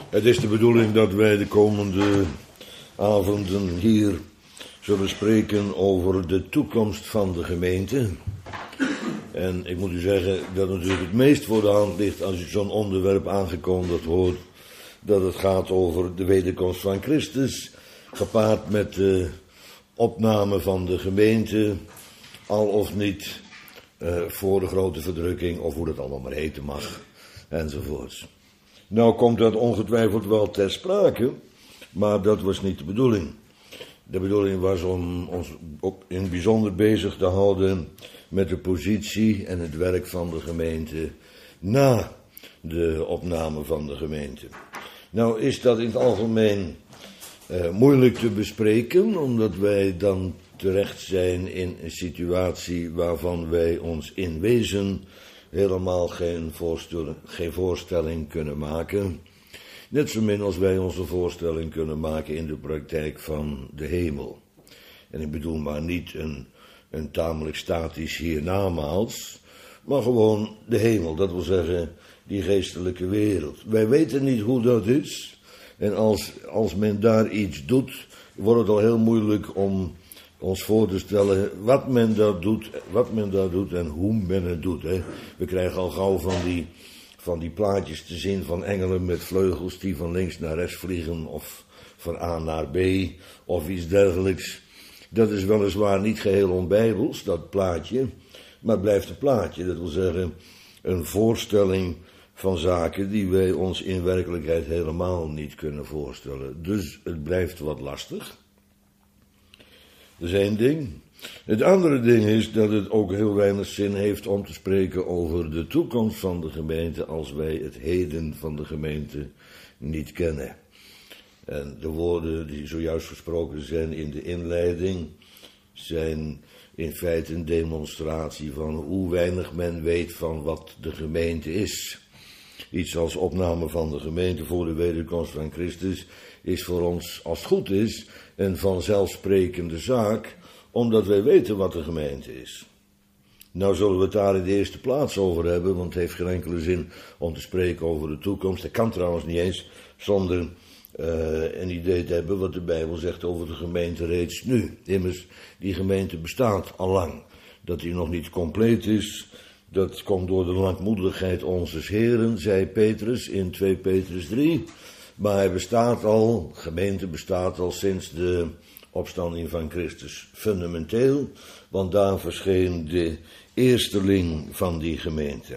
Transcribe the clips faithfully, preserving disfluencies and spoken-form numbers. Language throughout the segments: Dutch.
Het is de bedoeling dat wij de komende avonden hier zullen spreken over de toekomst van de gemeente. En ik moet u zeggen dat het natuurlijk het meest voor de hand ligt als u zo'n onderwerp aangekondigd hoort, dat het gaat over de wederkomst van Christus, gepaard met de opname van de gemeente, al of niet uh, voor de grote verdrukking, of hoe dat allemaal maar heten mag, enzovoorts. Nou komt dat ongetwijfeld wel ter sprake, maar dat was niet de bedoeling. De bedoeling was om ons ook in het bijzonder bezig te houden met de positie en het werk van de gemeente na de opname van de gemeente. Nou is dat in het algemeen uh, moeilijk te bespreken, omdat wij dan terecht zijn in een situatie waarvan wij ons in wezen helemaal geen voorstelling, geen voorstelling kunnen maken. Net zo min als wij onze voorstelling kunnen maken in de praktijk van de hemel. En ik bedoel maar niet een, een tamelijk statisch hiernamaals, maar gewoon de hemel, dat wil zeggen die geestelijke wereld. Wij weten niet hoe dat is. En als, als men daar iets doet, wordt het al heel moeilijk om ons voor te stellen wat men daar doet, wat men daar doet en hoe men het doet. Hè. We krijgen al gauw van die, van die plaatjes te zien van engelen met vleugels die van links naar rechts vliegen of van A naar B of iets dergelijks. Dat is weliswaar niet geheel onbijbels, dat plaatje, maar het blijft een plaatje. Dat wil zeggen een voorstelling van zaken die wij ons in werkelijkheid helemaal niet kunnen voorstellen. Dus het blijft wat lastig. Dat is één ding. Het andere ding is dat het ook heel weinig zin heeft om te spreken over de toekomst van de gemeente als wij het heden van de gemeente niet kennen. En de woorden die zojuist gesproken zijn in de inleiding zijn in feite een demonstratie van hoe weinig men weet van wat de gemeente is. Iets als opname van de gemeente voor de wederkomst van Christus is voor ons, als het goed is, een vanzelfsprekende zaak, omdat wij weten wat de gemeente is. Nou zullen we het daar in de eerste plaats over hebben, want het heeft geen enkele zin om te spreken over de toekomst. Dat kan trouwens niet eens zonder uh, een idee te hebben wat de Bijbel zegt over de gemeente reeds nu. Immers, die gemeente bestaat al lang. Dat die nog niet compleet is, dat komt door de langmoedigheid onzes Heren, zei Petrus in twee Petrus drie. Maar hij bestaat al, gemeente bestaat al sinds de opstanding van Christus fundamenteel, want daar verscheen de eersteling van die gemeente.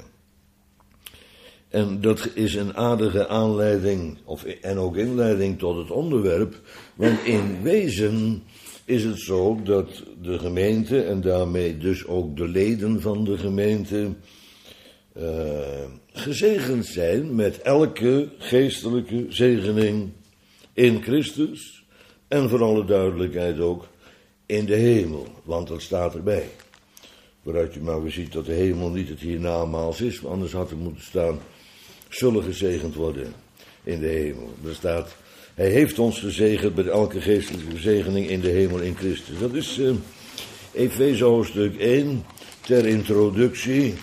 En dat is een aardige aanleiding, of, en ook inleiding tot het onderwerp, want in wezen is het zo dat de gemeente, en daarmee dus ook de leden van de gemeente, uh, gezegend zijn met elke geestelijke zegening in Christus en voor alle duidelijkheid ook in de hemel, want dat staat erbij. Waaruit u maar weer ziet dat de hemel niet het hiernamaals is, want anders had er moeten staan, zullen gezegend worden in de hemel. Er staat, hij heeft ons gezegend met elke geestelijke zegening in de hemel in Christus. Dat is uh, Efeze hoofdstuk één, ter introductie.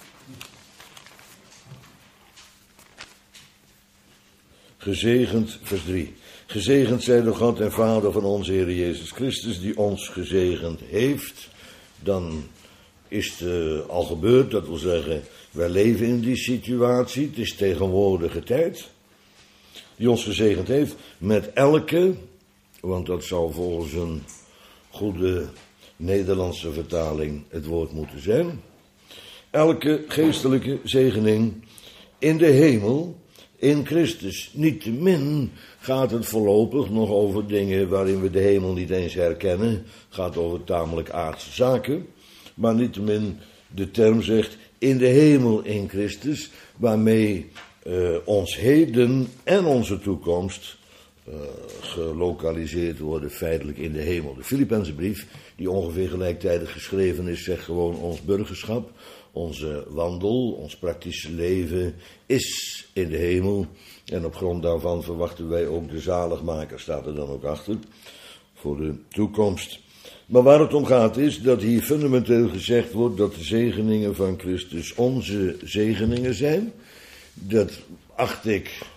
Gezegend, vers drie. Gezegend zij de God en Vader van onze Heer Jezus Christus, die ons gezegend heeft. Dan is het uh, al gebeurd, dat wil zeggen, wij leven in die situatie, het is tegenwoordige tijd. Die ons gezegend heeft met elke, want dat zou volgens een goede Nederlandse vertaling het woord moeten zijn. Elke geestelijke zegening in de hemel, in Christus. Niettemin gaat het voorlopig nog over dingen waarin we de hemel niet eens herkennen. Het gaat over tamelijk aardse zaken. Maar niettemin, de term zegt in de hemel in Christus, waarmee uh, ons heden en onze toekomst uh, gelokaliseerd worden feitelijk in de hemel. De Filippenzenbrief, die ongeveer gelijktijdig geschreven is, zegt gewoon ons burgerschap, onze wandel, ons praktische leven is in de hemel. En op grond daarvan verwachten wij ook de zaligmaker, staat er dan ook achter, voor de toekomst. Maar waar het om gaat is dat hier fundamenteel gezegd wordt dat de zegeningen van Christus onze zegeningen zijn. Dat acht ik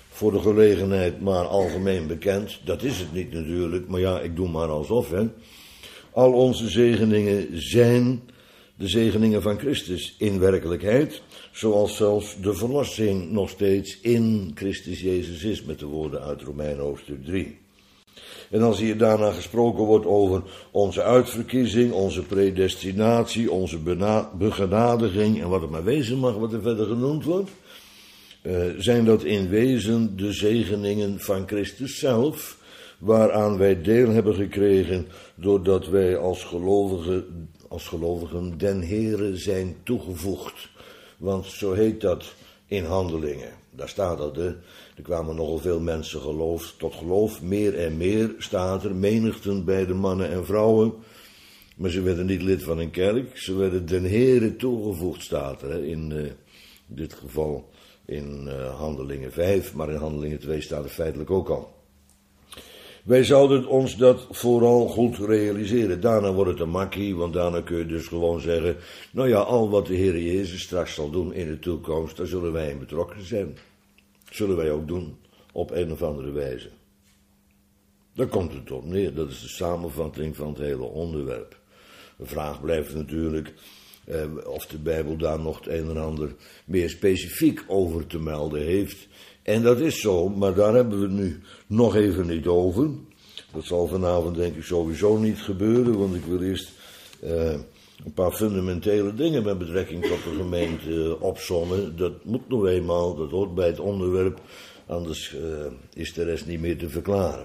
voor de gelegenheid maar algemeen bekend. Dat is het niet natuurlijk, maar ja, ik doe maar alsof, hè. Al onze zegeningen zijn de zegeningen van Christus in werkelijkheid, zoals zelfs de verlossing nog steeds in Christus Jezus is, met de woorden uit Romeinen hoofdstuk drie. En als hier daarna gesproken wordt over onze uitverkiezing, onze predestinatie, onze bena- begenadiging en wat het maar wezen mag, wat er verder genoemd wordt, uh, zijn dat in wezen de zegeningen van Christus zelf, waaraan wij deel hebben gekregen doordat wij als gelovigen, als gelovigen den Heere zijn toegevoegd. Want zo heet dat in Handelingen. Daar staat dat, hè. Er kwamen nogal veel mensen geloof, tot geloof, meer en meer staat er, menigten bij de mannen en vrouwen. Maar ze werden niet lid van een kerk, ze werden den Heere toegevoegd, staat er, hè. In uh, dit geval in uh, Handelingen vijf, maar in Handelingen twee staat er feitelijk ook al. Wij zouden ons dat vooral goed realiseren. Daarna wordt het een makkie, want daarna kun je dus gewoon zeggen, nou ja, al wat de Heer Jezus straks zal doen in de toekomst, daar zullen wij in betrokken zijn. Zullen wij ook doen, op een of andere wijze. Daar komt het op neer, dat is de samenvatting van het hele onderwerp. De vraag blijft natuurlijk eh, of de Bijbel daar nog het een en ander meer specifiek over te melden heeft. En dat is zo, maar daar hebben we het nu nog even niet over. Dat zal vanavond denk ik sowieso niet gebeuren, want ik wil eerst uh, een paar fundamentele dingen met betrekking tot de gemeente uh, opsommen. Dat moet nog eenmaal, dat hoort bij het onderwerp, anders uh, is de rest niet meer te verklaren.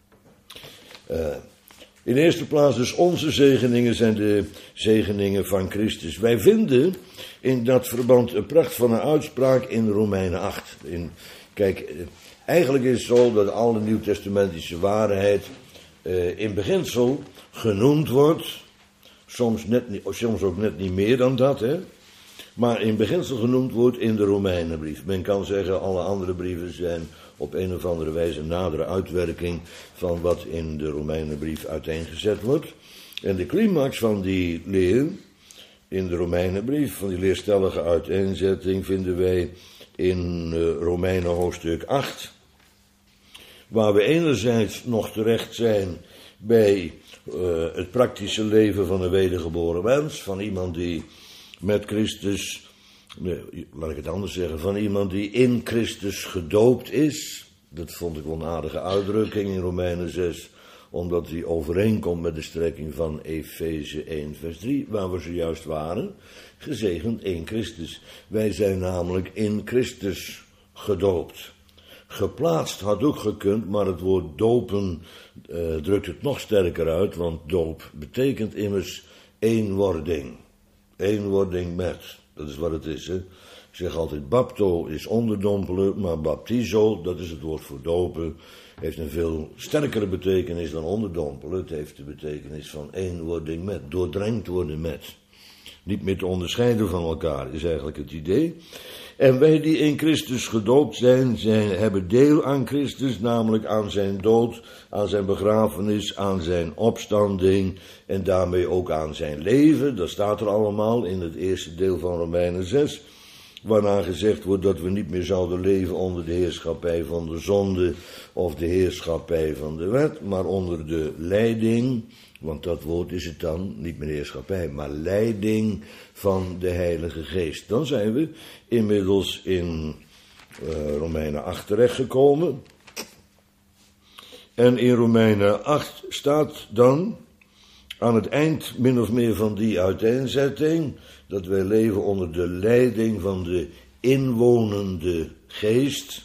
Uh, in de eerste plaats dus onze zegeningen zijn de zegeningen van Christus. Wij vinden in dat verband een pracht van een uitspraak in Romeinen acht. In, kijk, eigenlijk is het zo dat alle nieuwtestamentische waarheid uh, in beginsel genoemd wordt. Soms, net, soms ook net niet meer dan dat, hè. Maar in beginsel genoemd wordt in de Romeinenbrief. Men kan zeggen, alle andere brieven zijn op een of andere wijze een nadere uitwerking van wat in de Romeinenbrief uiteengezet wordt. En de climax van die leer in de Romeinenbrief, van die leerstellige uiteenzetting, vinden wij in uh, Romeinen hoofdstuk acht. Waar we enerzijds nog terecht zijn bij uh, het praktische leven van een wedergeboren mens, van iemand die met Christus, nee, laat ik het anders zeggen, van iemand die in Christus gedoopt is. Dat vond ik wel een aardige uitdrukking in Romeinen zes, omdat die overeenkomt met de strekking van Efeze één vers drie, waar we zojuist waren, gezegend in Christus. Wij zijn namelijk in Christus gedoopt. Geplaatst had ook gekund, maar het woord dopen uh, drukt het nog sterker uit, want doop betekent immers eenwording. Eenwording met, dat is wat het is, hè. Ik zeg altijd, bapto is onderdompelen, maar baptizo, dat is het woord voor dopen, heeft een veel sterkere betekenis dan onderdompelen. Het heeft de betekenis van eenwording met, doordrenkt worden met. Niet meer te onderscheiden van elkaar, is eigenlijk het idee. En wij die in Christus gedoopt zijn, zijn, hebben deel aan Christus, namelijk aan zijn dood, aan zijn begrafenis, aan zijn opstanding en daarmee ook aan zijn leven. Dat staat er allemaal in het eerste deel van Romeinen zes, waarna gezegd wordt dat we niet meer zouden leven onder de heerschappij van de zonde of de heerschappij van de wet, maar onder de leiding, want dat woord is het dan, niet meer heerschappij, maar leiding van de Heilige Geest. Dan zijn we inmiddels in uh, Romeinen acht terechtgekomen. En in Romeinen acht staat dan, aan het eind min of meer van die uiteenzetting, dat wij leven onder de leiding van de inwonende Geest.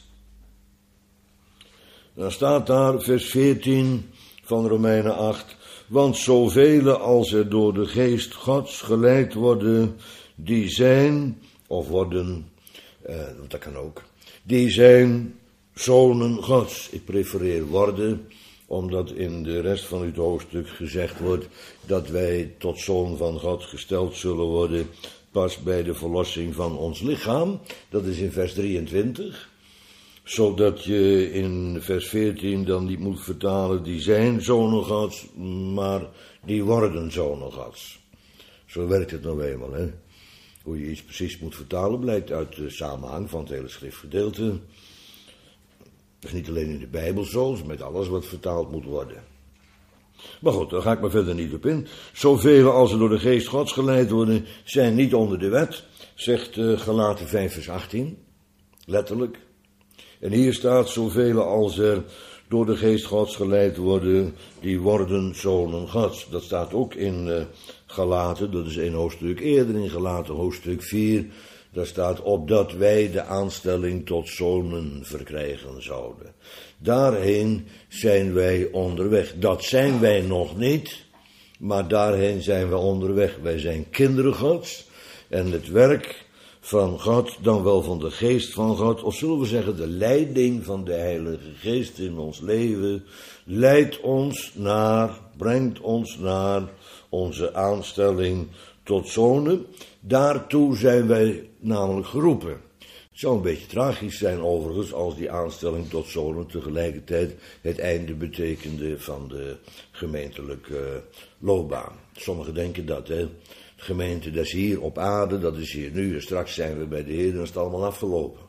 Dan staat daar vers veertien van Romeinen acht, want zoveel als er door de Geest Gods geleid worden, die zijn, of worden, eh, dat kan ook, die zijn zonen Gods. Ik prefereer worden, omdat in de rest van het hoofdstuk gezegd wordt dat wij tot zoon van God gesteld zullen worden, pas bij de verlossing van ons lichaam. Dat is in vers drieëntwintig. Zodat je in vers veertien dan niet moet vertalen, die zijn zonen Gods, maar die worden zonen Gods. Zo werkt het nou eenmaal, hè. Hoe je iets precies moet vertalen blijkt uit de samenhang van het hele schriftgedeelte. Dat is niet alleen in de Bijbel zo, is met alles wat vertaald moet worden. Maar goed, daar ga ik maar verder niet op in. Zoveel als er door de geest Gods geleid worden, zijn niet onder de wet, zegt uh, Galaten vijf vers achttien. Letterlijk. En hier staat zoveel als er door de geest Gods geleid worden, die worden zonen Gods. Dat staat ook in uh, Galaten, dat is één hoofdstuk eerder, in Galaten hoofdstuk vier. Daar staat opdat wij de aanstelling tot zonen verkrijgen zouden. Daarheen zijn wij onderweg. Dat zijn wij nog niet, maar daarheen zijn we onderweg. Wij zijn kinderen Gods en het werk van God, dan wel van de geest van God, of zullen we zeggen de leiding van de Heilige Geest in ons leven, leidt ons naar, brengt ons naar onze aanstelling tot zonen. Daartoe zijn wij namelijk geroepen. Het zou een beetje tragisch zijn overigens als die aanstelling tot zonen tegelijkertijd het einde betekende van de gemeentelijke loopbaan. Sommigen denken dat, hè. De gemeente, dat is hier op aarde, dat is hier nu, en straks zijn we bij de Heer en is het allemaal afgelopen.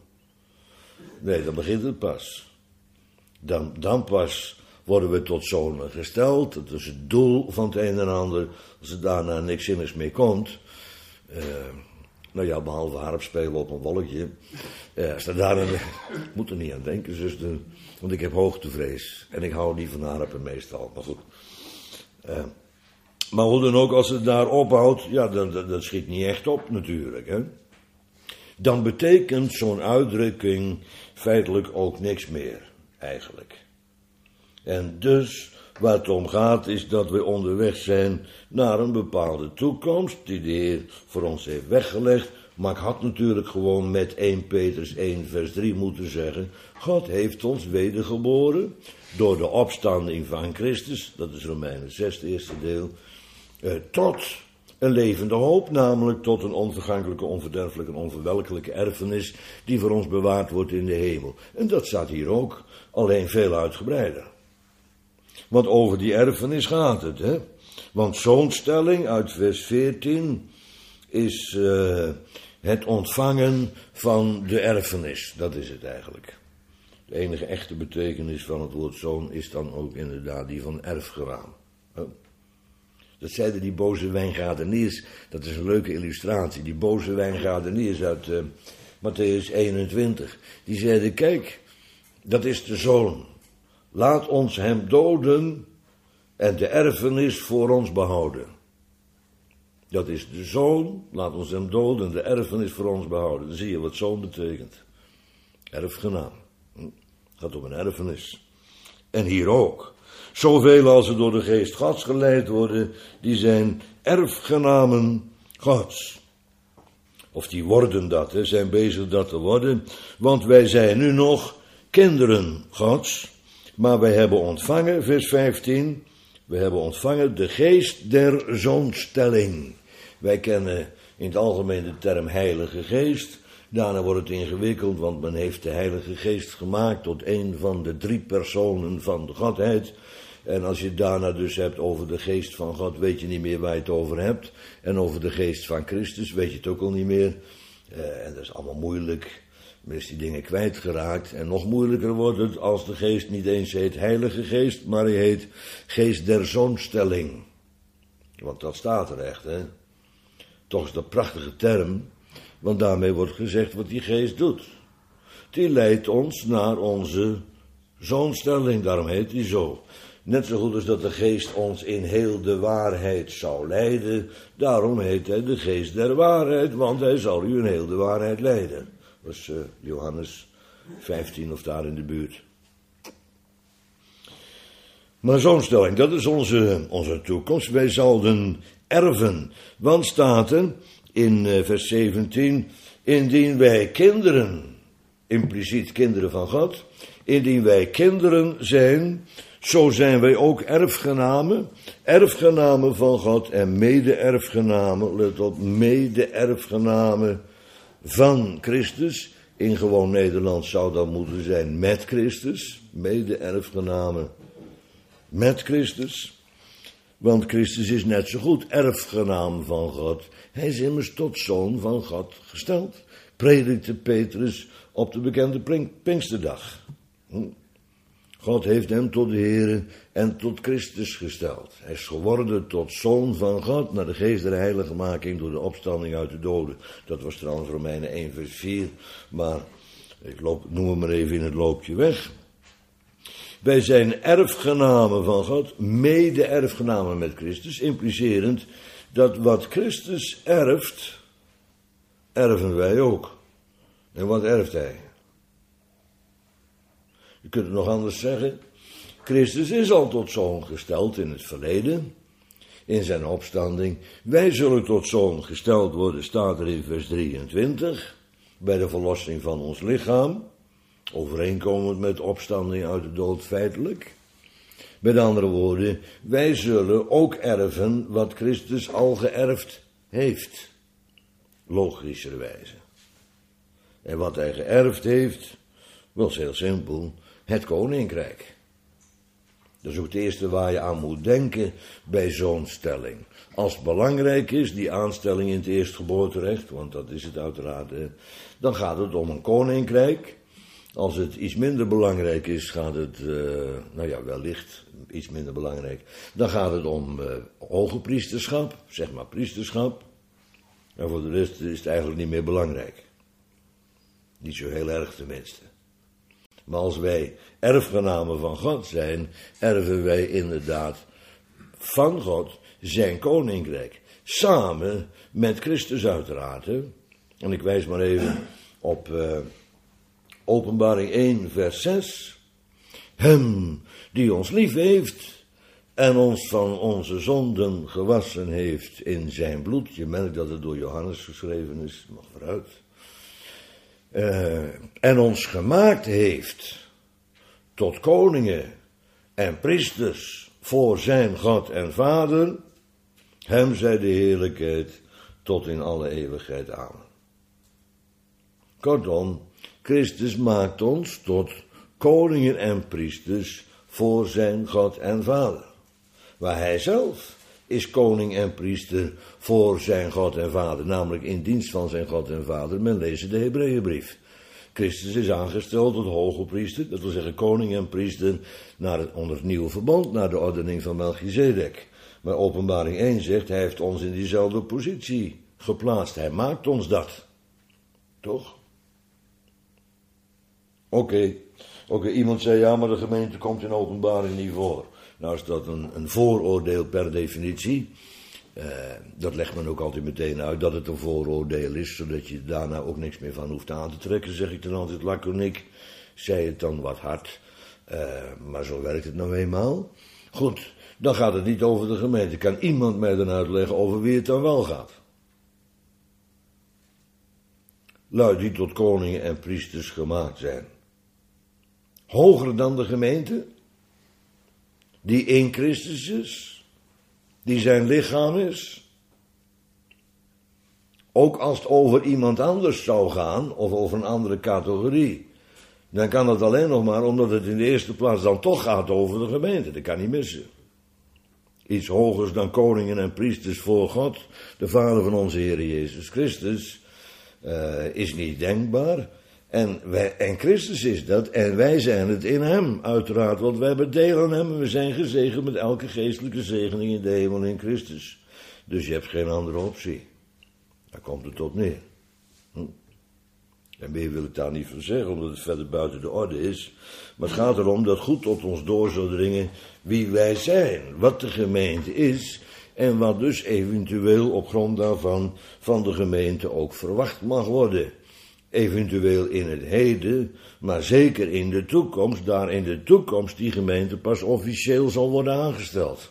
Nee, dan begint het pas. Dan, dan pas worden we tot zonen gesteld, dat is het doel van het een en ander. Als er daarna niks zinnigs mee komt, uh, nou ja, behalve harp spelen op een wolkje. Uh, als er daar een, ik moet er niet aan denken, zuster, want ik heb hoogtevrees en ik hou niet van harpen meestal, maar goed. Uh, Maar hoe dan ook, als het daar ophoudt, ja, dat, dat, dat schiet niet echt op natuurlijk, hè. Dan betekent zo'n uitdrukking feitelijk ook niks meer, eigenlijk. En dus, waar het om gaat, is dat we onderweg zijn naar een bepaalde toekomst, die de Heer voor ons heeft weggelegd. Maar ik had natuurlijk gewoon met eerste Petrus één vers drie moeten zeggen, God heeft ons wedergeboren door de opstanding van Christus, dat is Romeinen zes, het eerste deel, Uh, tot een levende hoop, namelijk tot een onvergankelijke, onverderfelijke en onverwelkelijke erfenis die voor ons bewaard wordt in de hemel. En dat staat hier ook, alleen veel uitgebreider. Want over die erfenis gaat het, hè. Want zo'n stelling uit vers veertien is uh, het ontvangen van de erfenis. Dat is het eigenlijk. De enige echte betekenis van het woord zoon is dan ook inderdaad die van erfgenaam. Huh? Dat zeiden die boze wijngaardeniers, dat is een leuke illustratie, die boze wijngaardeniers uit uh, Mattheüs eenentwintig. Die zeiden, kijk, dat is de zoon, laat ons hem doden en de erfenis voor ons behouden. Dat is de zoon, laat ons hem doden en de erfenis voor ons behouden. Dan zie je wat zoon betekent. Erfgenaam. Het gaat om een erfenis. En hier ook. Zoveel als er door de geest Gods geleid worden, die zijn erfgenamen Gods. Of die worden dat, hè, zijn bezig dat te worden. Want wij zijn nu nog kinderen Gods. Maar wij hebben ontvangen, vers vijftien, we hebben ontvangen de geest der zoonstelling. Wij kennen in het algemeen de term Heilige Geest. Daarna wordt het ingewikkeld, want men heeft de Heilige Geest gemaakt tot een van de drie personen van de Godheid. En als je het daarna dus hebt over de geest van God, weet je niet meer waar je het over hebt. En over de geest van Christus weet je het ook al niet meer. Uh, en dat is allemaal moeilijk. Men is die dingen kwijtgeraakt. En nog moeilijker wordt het als de geest niet eens heet Heilige Geest, maar hij heet Geest der Zoonstelling. Want dat staat er echt, hè. Toch is dat een prachtige term, want daarmee wordt gezegd wat die geest doet. Die leidt ons naar onze zoonstelling, daarom heet die zo. Net zo goed als dat de geest ons in heel de waarheid zou leiden, daarom heet hij de geest der waarheid, want hij zal u in heel de waarheid leiden. Dat is uh, Johannes vijftien of daar in de buurt. Maar zoonstelling, dat is onze, onze toekomst. Wij zouden erven, want staat er in uh, vers zeventien, indien wij kinderen, impliciet kinderen van God, indien wij kinderen zijn, zo zijn wij ook erfgenamen, erfgenamen van God en mede-erfgenamen, let op, mede-erfgenamen van Christus. In gewoon Nederlands zou dat moeten zijn met Christus, mede-erfgenamen met Christus. Want Christus is net zo goed erfgenaam van God. Hij is immers tot zoon van God gesteld. Predikte Petrus op de bekende Pinksterdag. God heeft hem tot de Heere en tot Christus gesteld. Hij is geworden tot Zoon van God, naar de geest der heiligmaking door de opstanding uit de doden. Dat was trouwens Romeinen één vers vier, maar ik loop, noem hem maar even in het loopje weg. Wij zijn erfgenamen van God, mede-erfgenamen met Christus, implicerend dat wat Christus erft, erven wij ook. En wat erft hij? Je kunt het nog anders zeggen. Christus is al tot zoon gesteld in het verleden, in zijn opstanding. Wij zullen tot zoon gesteld worden, staat er in vers drieëntwintig, bij de verlossing van ons lichaam, overeenkomend met opstanding uit de dood feitelijk. Met andere woorden, wij zullen ook erven wat Christus al geërfd heeft, logischerwijze. En wat hij geërfd heeft, wel is heel simpel, het koninkrijk. Dat is ook het eerste waar je aan moet denken bij zo'n stelling. Als het belangrijk is, die aanstelling in het eerstgeboorterecht, want dat is het uiteraard, dan gaat het om een koninkrijk. Als het iets minder belangrijk is, gaat het, uh, nou ja, wellicht iets minder belangrijk, dan gaat het om uh, hoge priesterschap, zeg maar priesterschap. En voor de rest is het eigenlijk niet meer belangrijk. Niet zo heel erg tenminste. Maar als wij erfgenamen van God zijn, erven wij inderdaad van God zijn koninkrijk. Samen met Christus uiteraard. Hè? En ik wijs maar even op uh, Openbaring één vers zes. Hem die ons lief heeft en ons van onze zonden gewassen heeft in zijn bloed. Je merkt dat het door Johannes geschreven is, maar vooruit. Uh, en ons gemaakt heeft tot koningen en priesters voor zijn God en Vader, hem zij de heerlijkheid tot in alle eeuwigheid amen. Kortom, Christus maakt ons tot koningen en priesters voor zijn God en Vader. Maar hij zelf is koning en priester voor zijn God en Vader, namelijk in dienst van zijn God en Vader. Men leest de Hebreeënbrief. Christus is aangesteld tot hoge priester, dat wil zeggen koning en priester naar het, onder het nieuwe verbond, naar de ordening van Melchizedek. Maar Openbaring één zegt, hij heeft ons in diezelfde positie geplaatst. Hij maakt ons dat. Toch? Oké, okay. okay, iemand zei, ja, maar de gemeente komt in Openbaring niet voor. Nou is dat een, een vooroordeel per definitie. Uh, dat legt men ook altijd meteen uit dat het een vooroordeel is, zodat je daarna ook niks meer van hoeft aan te trekken, zeg ik dan altijd laconiek. Zei het dan wat hard, uh, maar zo werkt het nou eenmaal. Goed, dan gaat het niet over de gemeente. Kan iemand mij dan uitleggen over wie het dan wel gaat? Lui die tot koningen en priesters gemaakt zijn. Hoger dan de gemeente? Die in Christus is? Die zijn lichaam is? Ook als het over iemand anders zou gaan, of over een andere categorie, dan kan het alleen nog maar omdat het in de eerste plaats dan toch gaat over de gemeente. Dat kan niet missen. Iets hogers dan koningen en priesters voor God, de Vader van onze Heer Jezus Christus, uh, is niet denkbaar. En, wij, en Christus is dat, en wij zijn het in hem, uiteraard, want wij hebben deel aan hem en we zijn gezegend met elke geestelijke zegening in de hemel in Christus. Dus je hebt geen andere optie. Daar komt het op neer. Hm? En meer wil ik daar niet van zeggen, omdat het verder buiten de orde is. Maar het gaat erom dat goed tot ons door zou dringen wie wij zijn, wat de gemeente is, en wat dus eventueel op grond daarvan van de gemeente ook verwacht mag worden. Eventueel in het heden, maar zeker in de toekomst, daar in de toekomst die gemeente pas officieel zal worden aangesteld.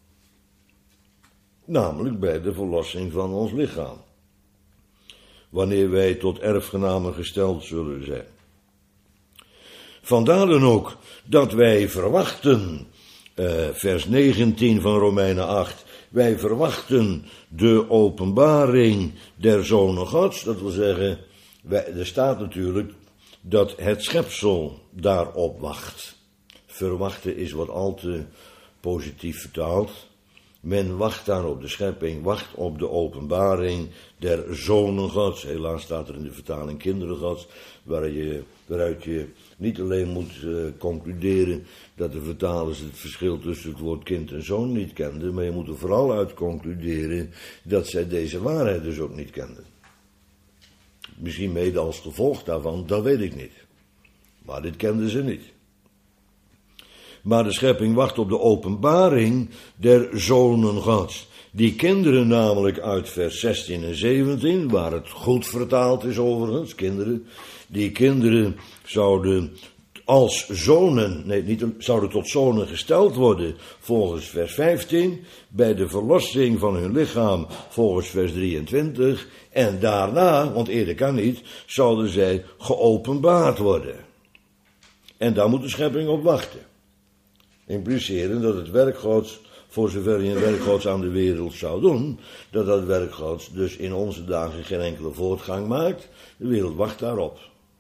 Namelijk bij de verlossing van ons lichaam. Wanneer wij tot erfgenamen gesteld zullen zijn. Vandaar dan ook dat wij verwachten, uh, vers negentien van Romeinen acht, wij verwachten de openbaring der zonen Gods, dat wil zeggen, wij, er staat natuurlijk dat het schepsel daarop wacht. Verwachten is wat al te positief vertaald. Men wacht daar op de schepping, wacht op de openbaring der zonen Gods. Helaas staat er in de vertaling kinderen Gods, waar je, waaruit je niet alleen moet uh, concluderen dat de vertalers het verschil tussen het woord kind en zoon niet kenden, maar je moet er vooral uit concluderen dat zij deze waarheid dus ook niet kenden. Misschien mede als gevolg daarvan, dat weet ik niet. Maar dit kenden ze niet. Maar de schepping wacht op de openbaring der zonen Gods. Die kinderen namelijk uit vers zestien en zeventien, waar het goed vertaald is overigens, kinderen. Die kinderen zouden als zonen, nee, niet zouden tot zonen gesteld worden volgens vers vijftien. Bij de verlossing van hun lichaam volgens vers drieëntwintig. En daarna, want eerder kan niet, zouden zij geopenbaard worden. En daar moet de schepping op wachten. Impliceren dat het werk Gods, voor zover je een werk Gods aan de wereld zou doen, dat dat werk Gods dus in onze dagen geen enkele voortgang maakt. De wereld wacht daarop.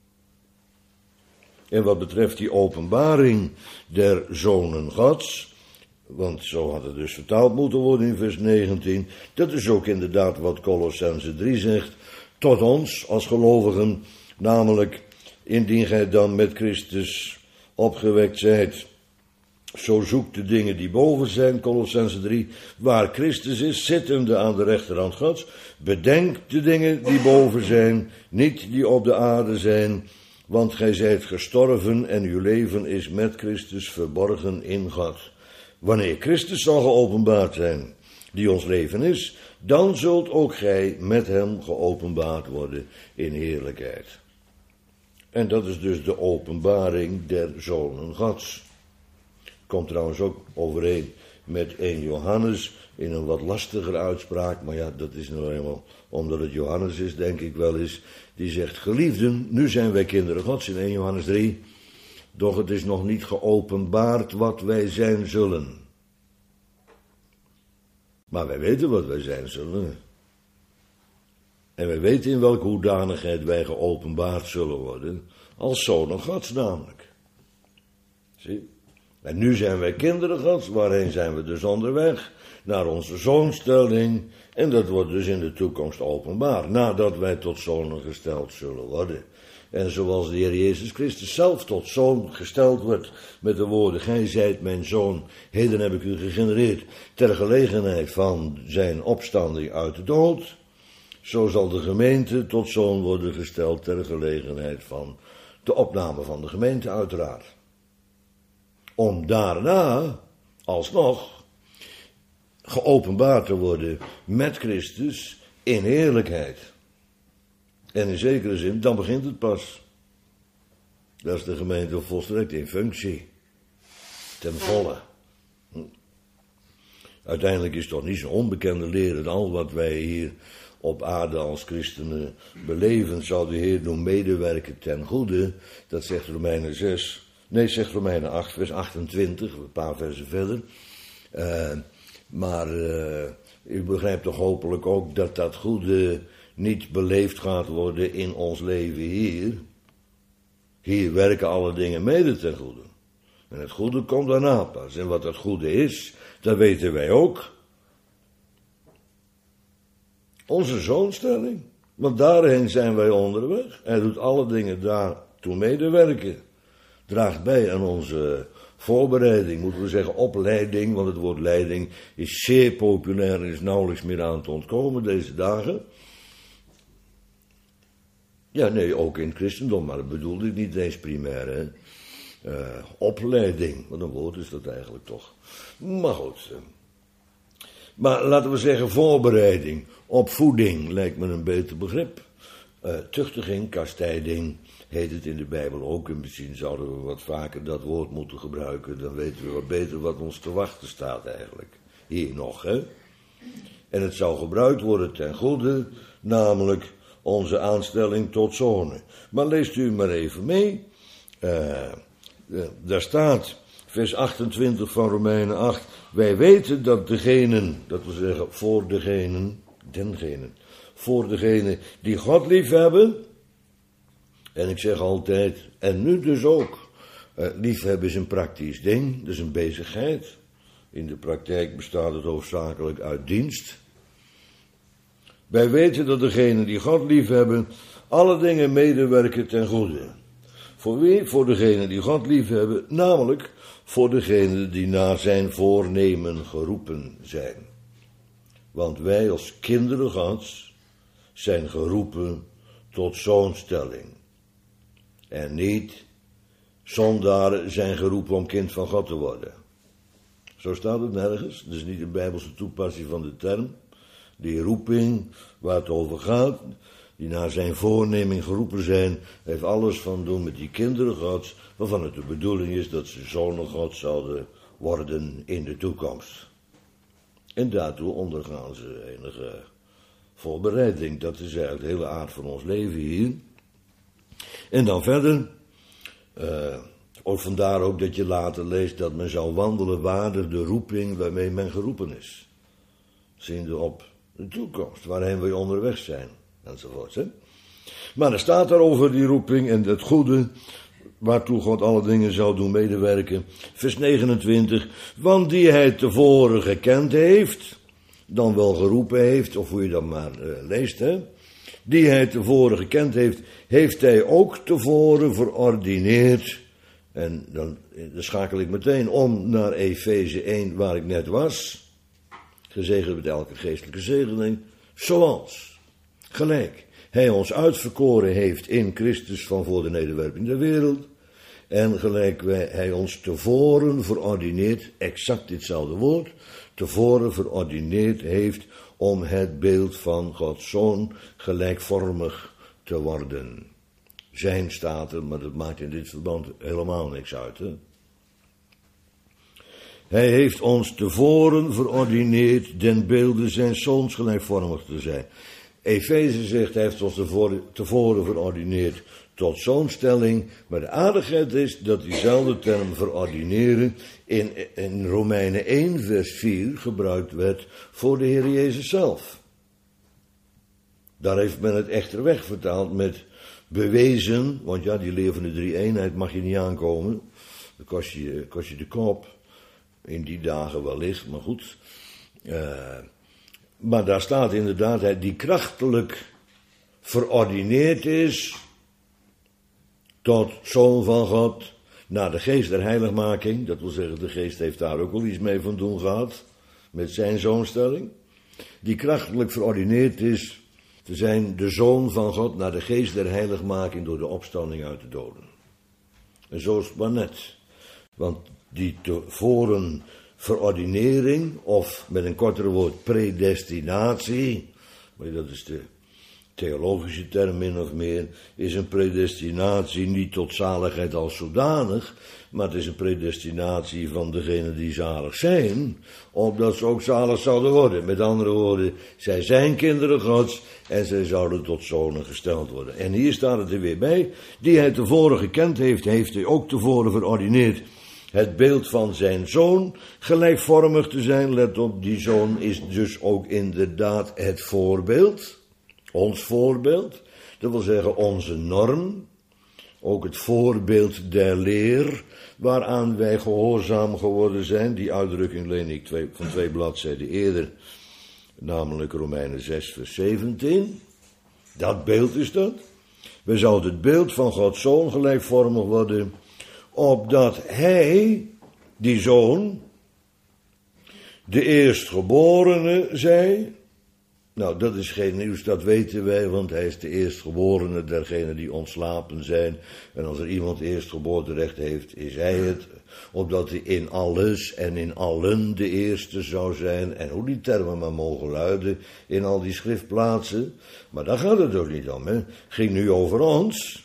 En wat betreft die openbaring der zonen Gods, want zo had het dus vertaald moeten worden in vers negentien, dat is ook inderdaad wat Kolossenzen drie zegt, tot ons als gelovigen, namelijk indien gij dan met Christus opgewekt zijt. Zo zoekt de dingen die boven zijn, Kolossenzen drie, waar Christus is, zittende aan de rechterhand Gods. Bedenk de dingen die boven zijn, niet die op de aarde zijn, want gij zijt gestorven en uw leven is met Christus verborgen in God. Wanneer Christus zal geopenbaard zijn, die ons leven is, dan zult ook gij met hem geopenbaard worden in heerlijkheid. En dat is dus de openbaring der zonen Gods. Komt trouwens ook overeen met eerste Johannes in een wat lastiger uitspraak, maar ja, dat is nou eenmaal omdat het Johannes is, denk ik wel eens. Die zegt, geliefden, nu zijn wij kinderen Gods in eerste Johannes drie, doch het is nog niet geopenbaard wat wij zijn zullen. Maar wij weten wat wij zijn zullen. En wij weten in welke hoedanigheid wij geopenbaard zullen worden, als zonen Gods namelijk. Zie? En nu zijn wij kinderen Gods, waarheen zijn we dus onderweg? Naar onze zoonstelling, en dat wordt dus in de toekomst openbaar, nadat wij tot zonen gesteld zullen worden. En zoals de Heer Jezus Christus zelf tot zoon gesteld wordt, met de woorden, gij zijt mijn zoon, heden heb ik u gegenereerd, ter gelegenheid van zijn opstanding uit de dood, zo zal de gemeente tot zoon worden gesteld, ter gelegenheid van de opname van de gemeente uiteraard. Om daarna, alsnog, geopenbaard te worden met Christus in heerlijkheid. En in zekere zin, dan begint het pas. Dat is de gemeente volstrekt in functie. Ten volle. Uiteindelijk is het toch niet zo'n onbekende leren. Al wat wij hier op aarde als christenen beleven, zal de Heer doen medewerken ten goede. Dat zegt Romeinen zes. Nee, zegt Romeinen acht, vers achtentwintig, een paar versen verder. Uh, maar uh, u begrijpt toch hopelijk ook dat dat goede niet beleefd gaat worden in ons leven hier. Hier werken alle dingen mede ten goede. En het goede komt daarna pas. En wat het goede is, dat weten wij ook. Onze zoonstelling. Want daarheen zijn wij onderweg. Hij doet alle dingen daartoe medewerken. Draagt bij aan onze voorbereiding, moeten we zeggen opleiding, want het woord leiding is zeer populair en is nauwelijks meer aan te ontkomen deze dagen. Ja, nee, ook in het christendom, maar dat bedoelde ik niet eens primair, hè. Uh, opleiding, wat een woord is dat eigenlijk toch. Maar goed. Maar laten we zeggen voorbereiding, opvoeding lijkt me een beter begrip. Uh, tuchtiging, kastijding heet het in de Bijbel ook. En misschien zouden we wat vaker dat woord moeten gebruiken. Dan weten we wat beter wat ons te wachten staat eigenlijk. Hier nog, hè. En het zou gebruikt worden ten goede, namelijk onze aanstelling tot zonen. Maar leest u maar even mee. Uh, uh, daar staat, vers achtentwintig van Romeinen acht. Wij weten dat degenen, dat wil zeggen voor degenen, dengenen, voor degenen die God lief hebben. En ik zeg altijd, en nu dus ook, uh, liefhebben is een praktisch ding, dus een bezigheid. In de praktijk bestaat het hoofdzakelijk uit dienst. Wij weten dat degenen die God liefhebben, alle dingen medewerken ten goede. Voor wie? Voor degenen die God liefhebben, namelijk voor degenen die naar zijn voornemen geroepen zijn. Want wij als kinderen Gods zijn geroepen tot zoonstelling. En niet zondaren zijn geroepen om kind van God te worden. Zo staat het nergens. Het is niet een bijbelse toepassing van de term. Die roeping waar het over gaat, die naar zijn voorneming geroepen zijn, heeft alles van doen met die kinderen Gods, waarvan het de bedoeling is dat ze zonen Gods zouden worden in de toekomst. En daartoe ondergaan ze enige voorbereiding. Dat is eigenlijk de hele aard van ons leven hier. En dan verder, uh, ook vandaar ook dat je later leest dat men zou wandelen waardig de roeping waarmee men geroepen is. Ziende op de toekomst, waarheen we onderweg zijn, enzovoort. Hè? Maar er staat daar over die roeping en het goede, waartoe God alle dingen zou doen medewerken. Vers negenentwintig, want die hij tevoren gekend heeft, dan wel geroepen heeft, of hoe je dat maar uh, leest, hè. Die hij tevoren gekend heeft, heeft hij ook tevoren verordineerd. En dan, dan schakel ik meteen om naar Efeze één, waar ik net was. Gezegend met elke geestelijke zegening. Zoals, gelijk, hij ons uitverkoren heeft in Christus van voor de nederwerping der wereld. En gelijk wij, hij ons tevoren verordineerd, exact ditzelfde woord, tevoren verordineerd heeft om het beeld van Gods Zoon gelijkvormig te worden. Zijn staat er, maar dat maakt in dit verband helemaal niks uit. Hè? Hij heeft ons tevoren verordineerd den beelde zijn Zoons gelijkvormig te zijn. Efeze zegt, hij heeft ons tevoren, tevoren verordineerd tot zoonstelling, maar de aardigheid is dat diezelfde term verordineren in, in Romeinen één vers vier gebruikt werd voor de Heer Jezus zelf. Daar heeft men het echter wegvertaald met bewezen, want ja, die leer van de drie-eenheid mag je niet aankomen. Dan kost je, kost je de kop, in die dagen wellicht, maar goed. Uh, maar daar staat inderdaad, hij die krachtelijk verordineerd is tot Zoon van God, naar de geest der heiligmaking. Dat wil zeggen, de geest heeft daar ook wel iets mee van doen gehad, met zijn zoonstelling. Die krachtelijk verordineerd is te zijn de Zoon van God naar de geest der heiligmaking door de opstanding uit de doden. En zo is het maar net. Want die tevoren verordinering, of met een kortere woord predestinatie, maar dat is de theologische term min of meer, is een predestinatie niet tot zaligheid als zodanig, maar het is een predestinatie van degenen die zalig zijn, opdat ze ook zalig zouden worden. Met andere woorden, zij zijn kinderen Gods en zij zouden tot zonen gesteld worden. En hier staat het er weer bij, die hij tevoren gekend heeft, heeft hij ook tevoren verordineerd het beeld van zijn zoon gelijkvormig te zijn. Let op, die zoon is dus ook inderdaad het voorbeeld. Ons voorbeeld, dat wil zeggen onze norm, ook het voorbeeld der leer, waaraan wij gehoorzaam geworden zijn. Die uitdrukking leen ik twee, van twee bladzijden eerder, namelijk Romeinen zes vers zeventien. Dat beeld is dat. Wij zouden het beeld van Gods Zoon gelijkvormig worden, opdat hij, die Zoon, de eerstgeborene zij. Nou, dat is geen nieuws, dat weten wij, want hij is de eerstgeborene dergenen die ontslapen zijn. En als er iemand eerstgeboorterecht heeft, is hij het, opdat hij in alles en in allen de eerste zou zijn. En hoe die termen maar mogen luiden in al die schriftplaatsen. Maar daar gaat het ook niet om, hè. Het ging nu over ons.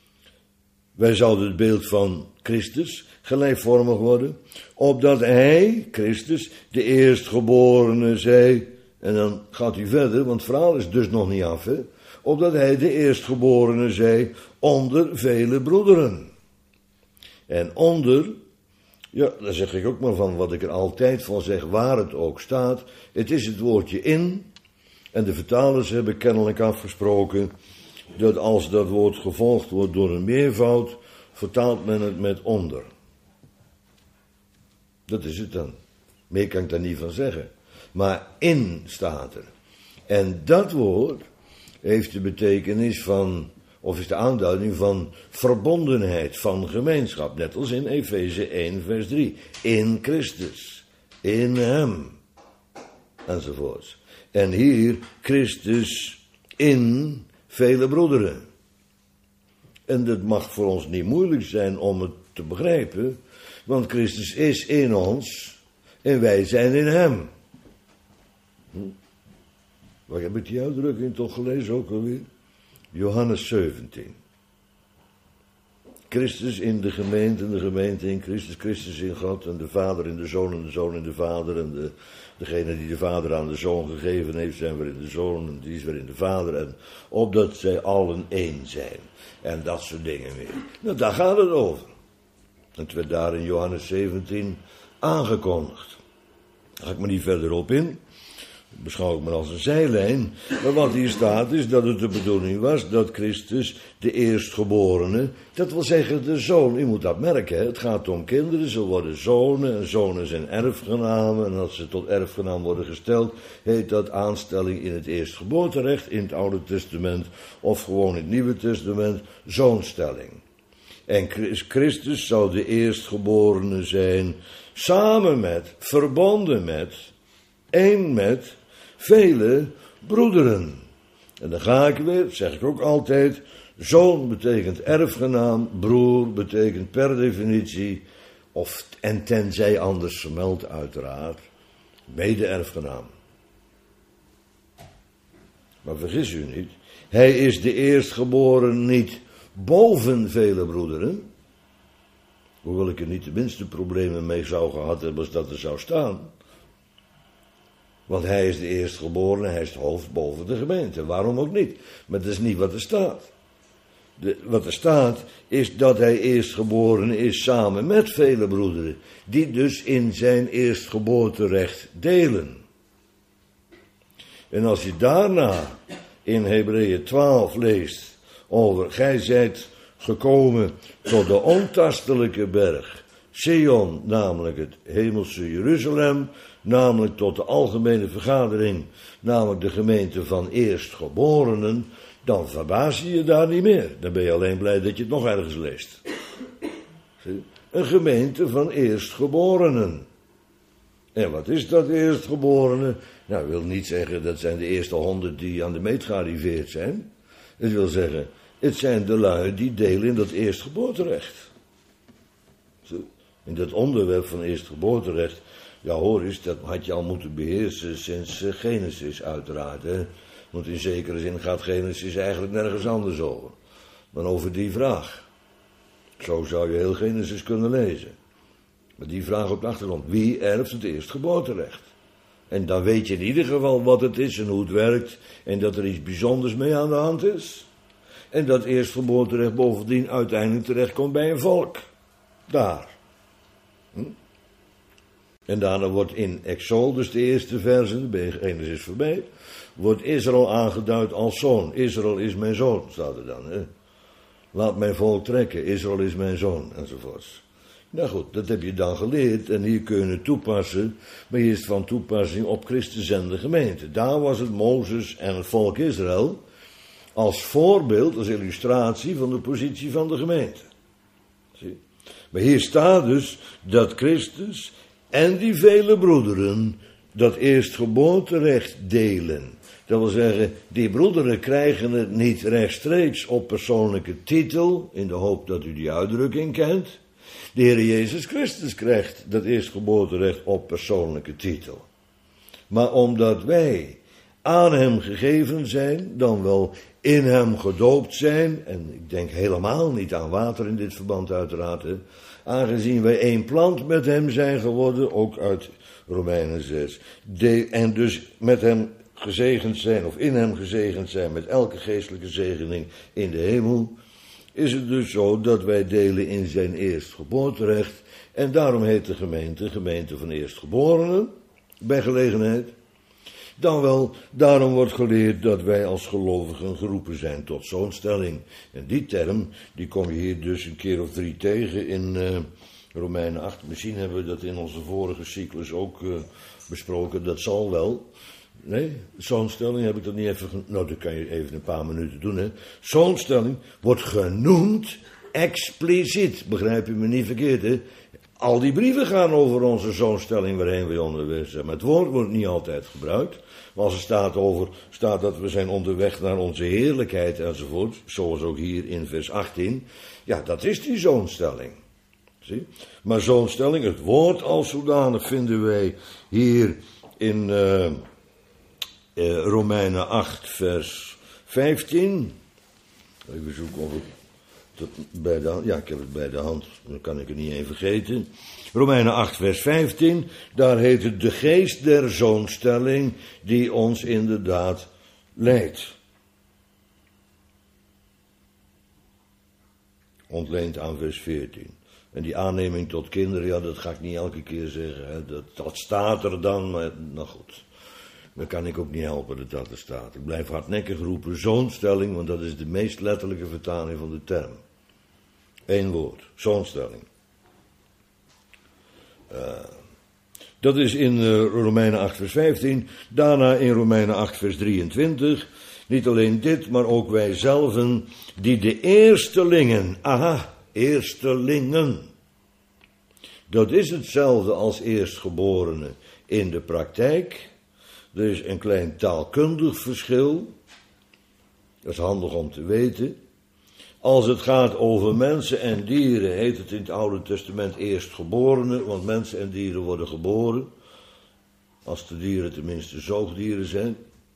Wij zouden het beeld van Christus gelijkvormig worden, opdat hij, Christus, de eerstgeborene zij. En dan gaat hij verder, want het verhaal is dus nog niet af, hè? Opdat hij de eerstgeborene zij onder vele broederen. En onder, ja, daar zeg ik ook maar van wat ik er altijd van zeg, waar het ook staat. Het is het woordje in, en de vertalers hebben kennelijk afgesproken dat als dat woord gevolgd wordt door een meervoud, vertaalt men het met onder. Dat is het dan. Meer kan ik daar niet van zeggen. Maar in staat er. En dat woord heeft de betekenis van of is de aanduiding van verbondenheid, van gemeenschap. Net als in Efeze één vers drie. In Christus, in hem, enzovoorts. En hier Christus in vele broederen. En dat mag voor ons niet moeilijk zijn om het te begrijpen, want Christus is in ons en wij zijn in hem. Hm? Waar heb ik die uitdrukking toch gelezen ook alweer? Johannes zeventien. Christus in de gemeente en de gemeente in Christus, Christus in God en de Vader in de Zoon en de Zoon in de Vader en de, degene die de Vader aan de Zoon gegeven heeft zijn weer in de Zoon en die is weer in de Vader en opdat zij allen één zijn en dat soort dingen meer. Nou, daar gaat het over. Het werd daar in Johannes zeventien aangekondigd. Daar ga ik maar niet verder op in. Beschouw ik maar als een zijlijn. Maar wat hier staat is dat het de bedoeling was dat Christus de eerstgeborene, dat wil zeggen de zoon, u moet dat merken, hè? Het gaat om kinderen, ze worden zonen en zonen zijn erfgenamen en als ze tot erfgenaam worden gesteld, heet dat aanstelling in het eerstgeboorterecht in het Oude Testament of gewoon in het Nieuwe Testament zoonstelling. En Christus zou de eerstgeborene zijn, samen met, verbonden met, één met vele broederen. En dan ga ik weer, zeg ik ook altijd, zoon betekent erfgenaam, broer betekent per definitie, of en tenzij anders vermeld uiteraard, mede-erfgenaam. Maar vergis u niet, hij is de eerstgeboren niet boven vele broederen, hoewel ik er niet de minste problemen mee zou gehad hebben als dat er zou staan. Want hij is de eerstgeborene, hij is het hoofd boven de gemeente. Waarom ook niet? Maar dat is niet wat er staat. De, wat er staat is dat hij eerstgeboren is samen met vele broederen, die dus in zijn eerstgeboorterecht delen. En als je daarna in Hebreeën twaalf leest over, gij zijt gekomen tot de ontastelijke berg, Sion, namelijk het hemelse Jeruzalem, namelijk tot de algemene vergadering, namelijk de gemeente van eerstgeborenen, dan verbaas je je daar niet meer. Dan ben je alleen blij dat je het nog ergens leest. Een gemeente van eerstgeborenen. En wat is dat eerstgeborenen? Nou, dat wil niet zeggen dat zijn de eerste honderd die aan de meet gearriveerd zijn. Het wil zeggen, het zijn de lui die delen in dat eerstgeboorterecht. In dat onderwerp van eerstgeboorterecht, ja hoor eens, dat had je al moeten beheersen sinds uh, Genesis uiteraard. Hè? Want in zekere zin gaat Genesis eigenlijk nergens anders over dan over die vraag. Zo zou je heel Genesis kunnen lezen. Maar die vraag op de achtergrond, wie erft het eerstgeboorterecht? En dan weet je in ieder geval wat het is en hoe het werkt en dat er iets bijzonders mee aan de hand is. En dat eerstgeboorterecht bovendien uiteindelijk terechtkomt bij een volk. Daar. Hm? En daarna wordt in Exodus, de eerste verse, de Genesis is voorbij, wordt Israël aangeduid als zoon. Israël is mijn zoon, staat er dan. Hè? Laat mijn volk trekken, Israël is mijn zoon, enzovoorts. Nou goed, dat heb je dan geleerd en hier kun je het toepassen, maar hier is het van toepassing op Christus en de gemeente. Daar was het Mozes en het volk Israël als voorbeeld, als illustratie van de positie van de gemeente. Zie? Maar hier staat dus dat Christus en die vele broederen dat eerstgeboorterecht delen. Dat wil zeggen, die broederen krijgen het niet rechtstreeks op persoonlijke titel, in de hoop dat u die uitdrukking kent. De Heer Jezus Christus krijgt dat eerstgeboorterecht op persoonlijke titel. Maar omdat wij aan hem gegeven zijn, dan wel in hem gedoopt zijn, en ik denk helemaal niet aan water in dit verband uiteraard, hè, aangezien wij één plant met hem zijn geworden, ook uit Romeinen zes, de, en dus met hem gezegend zijn, of in hem gezegend zijn, met elke geestelijke zegening in de hemel, is het dus zo dat wij delen in zijn eerstgeboorterecht, en daarom heet de gemeente, gemeente van eerstgeborenen, bij gelegenheid. Dan wel, daarom wordt geleerd dat wij als gelovigen geroepen zijn tot zoonstelling. En die term, die kom je hier dus een keer of drie tegen in uh, Romeinen acht. Misschien hebben we dat in onze vorige cyclus ook uh, besproken, dat zal wel. Nee, zo'n stelling heb ik dat niet even... Gen... Nou, dat kan je even een paar minuten doen, hè. Zo'n stelling wordt genoemd expliciet. Begrijp je me niet verkeerd, hè. Al die brieven gaan over onze zoonstelling waarheen we onderweg zijn. Maar het woord wordt niet altijd gebruikt. Maar als er staat over, staat dat we zijn onderweg naar onze heerlijkheid enzovoort. Zoals ook hier in vers achttien. Ja, dat is die zoonstelling. Zie? Maar zoonstelling, het woord als zodanig vinden wij hier in uh, uh, Romeinen acht vers vijftien. Even zoeken of ik... Bij de, ja, ik heb het bij de hand, dan kan ik het niet even vergeten. Romeinen acht vers vijftien, daar heet het de geest der zoonstelling die ons inderdaad leidt. Ontleend aan vers veertien. En die aanneming tot kinderen, ja, dat ga ik niet elke keer zeggen. Hè. Dat, dat staat er dan, maar nou goed. Dan kan ik ook niet helpen dat dat er staat. Ik blijf hardnekkig roepen zoonstelling, want dat is de meest letterlijke vertaling van de term. Eén woord, zoonstelling. Uh, dat is in uh, Romeinen acht vers vijftien. Daarna in Romeinen acht vers drieëntwintig. Niet alleen dit, maar ook wij zelven, die de eerstelingen, aha, eerstelingen. Dat is hetzelfde als eerstgeborenen in de praktijk. Er is een klein taalkundig verschil. Dat is handig om te weten. Als het gaat over mensen en dieren, heet het in het Oude Testament eerstgeborenen, want mensen en dieren worden geboren. Als de dieren tenminste zoogdieren zijn.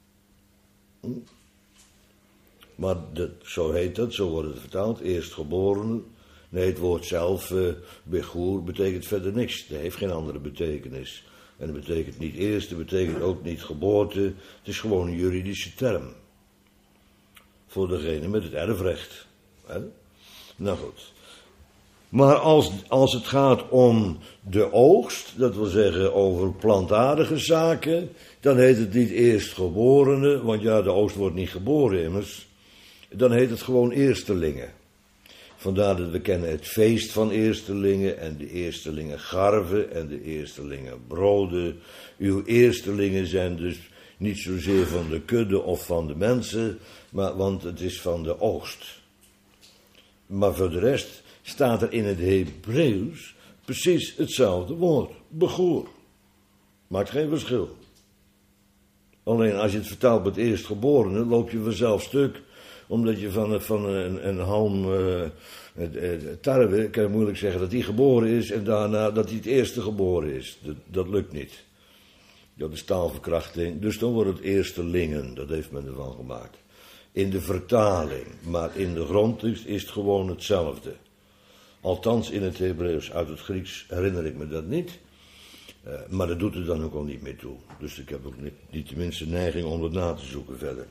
Maar dat, zo heet dat, zo wordt het vertaald, eerstgeborenen. Nee, het woord zelf, uh, begoer, betekent verder niks. Dat heeft geen andere betekenis. En dat betekent niet eerst, dat betekent ook niet geboorte. Het is gewoon een juridische term. Voor degene met het erfrecht. He? Nou goed. Maar als, als het gaat om de oogst, dat wil zeggen over plantaardige zaken, dan heet het niet eerstgeborene, want ja, de oogst wordt niet geboren immers. Dan heet het gewoon eerstelingen. Vandaar dat we kennen het feest van eerstelingen en de eerstelingen garven en de eerstelingen broden. Uw eerstelingen zijn dus niet zozeer van de kudde of van de mensen, maar, want het is van de oogst. Maar voor de rest staat er in het Hebreeuws precies hetzelfde woord, begoer. Maakt geen verschil. Alleen als je het vertaalt met eerstgeborene, loop je vanzelf stuk. Omdat je van, van een, een halm uh, tarwe, kan je moeilijk zeggen dat die geboren is en daarna dat hij het eerste geboren is. Dat, dat lukt niet. Dat is taalverkrachting. Dus dan wordt het eerstelingen, dat heeft men ervan gemaakt. In de vertaling, maar in de grondtekst is het gewoon hetzelfde. Althans in het Hebreeuws, uit het Grieks herinner ik me dat niet. Uh, maar dat doet er dan ook al niet meer toe. Dus ik heb ook niet, niet tenminste neiging om het na te zoeken verder.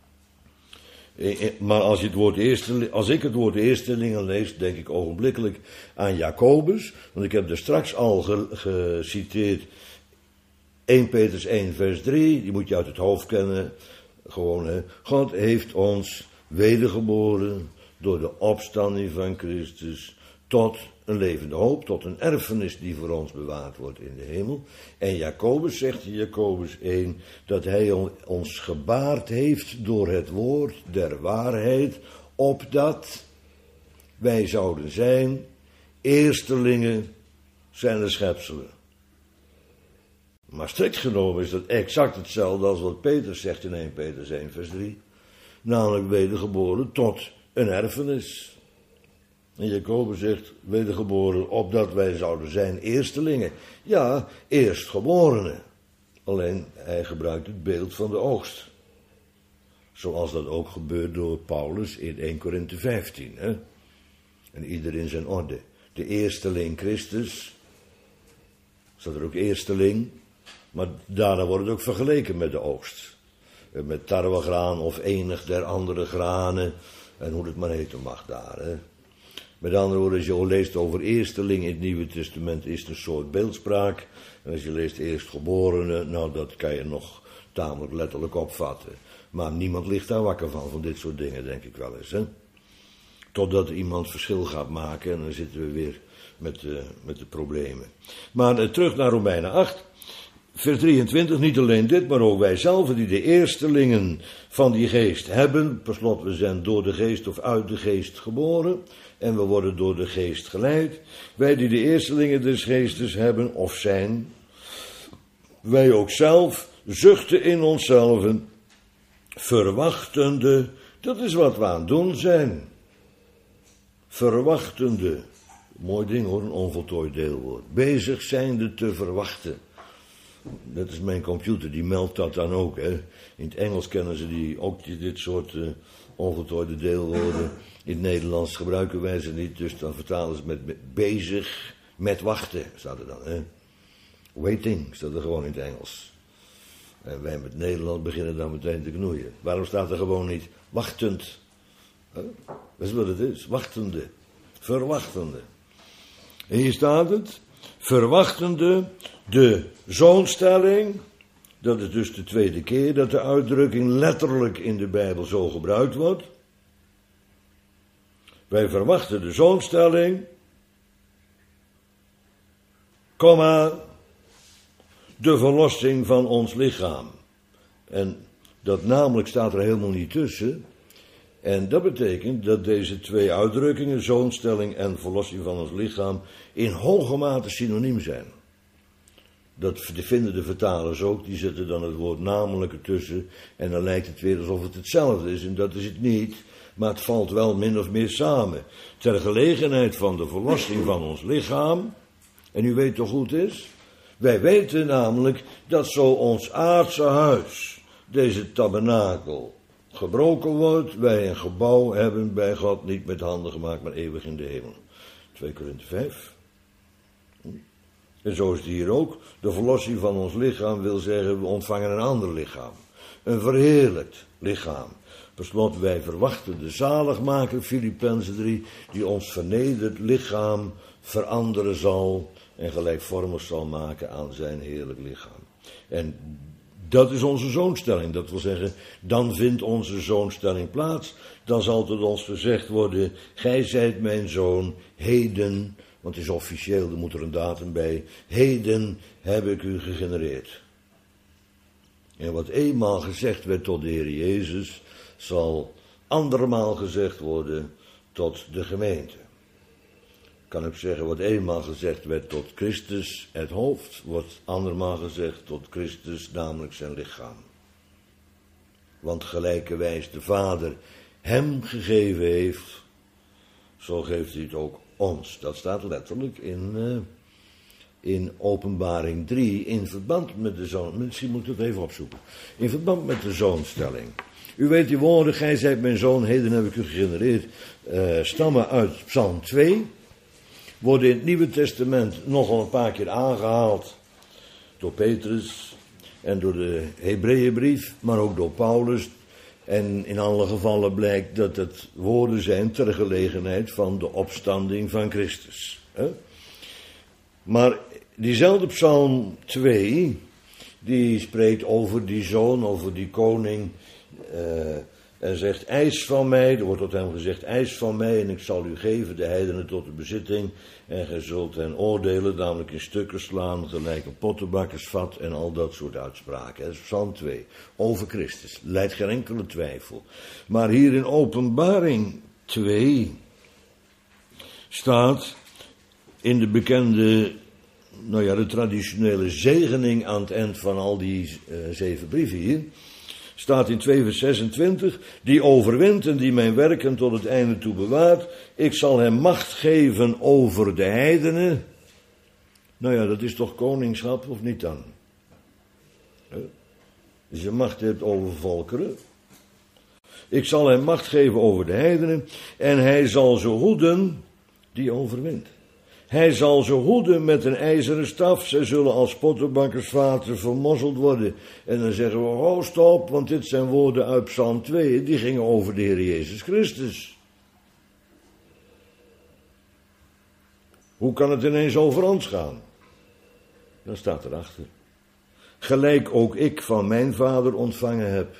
Maar als, je het woord eerste, als ik het woord eerstelingen lees, denk ik ogenblikkelijk aan Jacobus. Want ik heb er straks al ge, geciteerd eerste Petrus één vers drie. Die moet je uit het hoofd kennen. Gewoon, hè. God heeft ons wedergeboren door de opstanding van Christus tot een levende hoop, tot een erfenis die voor ons bewaard wordt in de hemel. En Jacobus zegt in Jacobus één dat hij ons gebaard heeft door het woord der waarheid, opdat wij zouden zijn eerstelingen zijn de schepselen. Maar strikt genomen is dat exact hetzelfde als wat Petrus zegt in eerste Petrus één vers drie. Namelijk wedergeboren tot een erfenis. En Jacobus zegt, wedergeboren, opdat wij zouden zijn eerstelingen. Ja, eerstgeborenen. Alleen, hij gebruikt het beeld van de oogst. Zoals dat ook gebeurt door Paulus in eerste Korinthe vijftien. Hè? En ieder in zijn orde. De eersteling Christus. Staat er ook eersteling. Maar daarna wordt het ook vergeleken met de oogst. Met tarwegraan of enig der andere granen. En hoe het maar heten mag daar, hè. Met andere woorden, als je leest over eersteling in het Nieuwe Testament, is het een soort beeldspraak. En als je leest eerstgeborene, nou dat kan je nog tamelijk letterlijk opvatten. Maar niemand ligt daar wakker van, van dit soort dingen, denk ik wel eens. Hè? Totdat iemand verschil gaat maken en dan zitten we weer met, uh, met de problemen. Maar uh, terug naar Romeinen acht. vers drieëntwintig, niet alleen dit, maar ook wij zelf die de eerstelingen van die geest hebben. Per slot, we zijn door de geest of uit de geest geboren en we worden door de geest geleid. Wij die de eerstelingen des geestes hebben of zijn, wij ook zelf zuchten in onszelf, verwachtende, dat is wat we aan het doen zijn. Verwachtende, mooi ding hoor, een onvoltooid deelwoord. Bezig zijnde te verwachten. Dat is mijn computer, die meldt dat dan ook. Hè. In het Engels kennen ze die, ook die, dit soort uh, onvoltooide deelwoorden. In het Nederlands gebruiken wij ze niet, dus dan vertalen ze met, met bezig met wachten, staat er dan. Hè. Waiting, staat er gewoon in het Engels. En wij met Nederland beginnen dan meteen te knoeien. Waarom staat er gewoon niet wachtend? Huh? Dat is wat het is, wachtende, verwachtende. En hier staat het, verwachtende de zoonstelling. Dat is dus de tweede keer dat de uitdrukking letterlijk in de Bijbel zo gebruikt wordt. Wij verwachten de zoonstelling, komma, de verlossing van ons lichaam. En dat namelijk staat er helemaal niet tussen. En dat betekent dat deze twee uitdrukkingen, zoonstelling en verlossing van ons lichaam, in hoge mate synoniem zijn. Dat vinden de vertalers ook, die zetten dan het woord namelijk ertussen en dan lijkt het weer alsof het hetzelfde is. En dat is het niet, maar het valt wel min of meer samen. Ter gelegenheid van de verlossing van ons lichaam, en u weet toch hoe het is? Wij weten namelijk dat zo ons aardse huis, deze tabernakel, gebroken wordt, wij een gebouw hebben bij God, niet met handen gemaakt, maar eeuwig in de hemel. twee Korinthe vijf. En zo is het hier ook. De verlossing van ons lichaam wil zeggen, we ontvangen een ander lichaam. Een verheerlijkt lichaam. Per slot, wij verwachten de zaligmaker, Filippenzen drie, die ons vernederd lichaam veranderen zal en gelijkvormig zal maken aan zijn heerlijk lichaam. En dat is onze zoonstelling. Dat wil zeggen, dan vindt onze zoonstelling plaats. Dan zal het ons gezegd worden, gij zijt mijn zoon, heden, want het is officieel, er moet er een datum bij, heden heb ik u gegenereerd. En wat eenmaal gezegd werd tot de Heer Jezus, zal andermaal gezegd worden tot de gemeente. Kan ik zeggen, wat eenmaal gezegd werd tot Christus, het hoofd, wordt andermaal gezegd tot Christus, namelijk zijn lichaam. Want gelijkerwijs de Vader hem gegeven heeft, zo geeft hij het ook ons. Dat staat letterlijk in, uh, in Openbaring drie, in verband met de zoon. Misschien moet ik het even opzoeken. In verband met de zoonstelling. U weet die woorden, gij zijt mijn zoon, heden heb ik u gegenereerd, uh, stammen uit Psalm twee. Worden in het Nieuwe Testament nogal een paar keer aangehaald door Petrus en door de Hebreeënbrief, maar ook door Paulus. En in alle gevallen blijkt dat het woorden zijn ter gelegenheid van de opstanding van Christus. Maar diezelfde Psalm twee, die spreekt over die zoon, over die koning, uh, en zegt, eis van mij, er wordt tot hem gezegd, eis van mij en ik zal u geven de heidenen tot de bezitting en gij zult hen oordelen, namelijk in stukken slaan, gelijk een pottenbakkersvat en al dat soort uitspraken. Dat is Psalm twee, over Christus, leidt geen enkele twijfel. Maar hier in Openbaring twee staat in de bekende, nou ja, de traditionele zegening aan het eind van al die uh, zeven brieven hier, staat in twee vers zesentwintig, die overwint en die mijn werken tot het einde toe bewaart. Ik zal hem macht geven over de heidenen. Nou ja, dat is toch koningschap, of niet dan? Dus je macht hebt over volkeren. Ik zal hem macht geven over de heidenen en hij zal ze hoeden die overwint. Hij zal ze hoeden met een ijzeren staf. Zij zullen als pottenbakkersvaten vermozzeld worden. En dan zeggen we, oh stop, want dit zijn woorden uit Psalm twee. Die gingen over de Heer Jezus Christus. Hoe kan het ineens over ons gaan? Dan staat erachter. Gelijk ook ik van mijn vader ontvangen heb.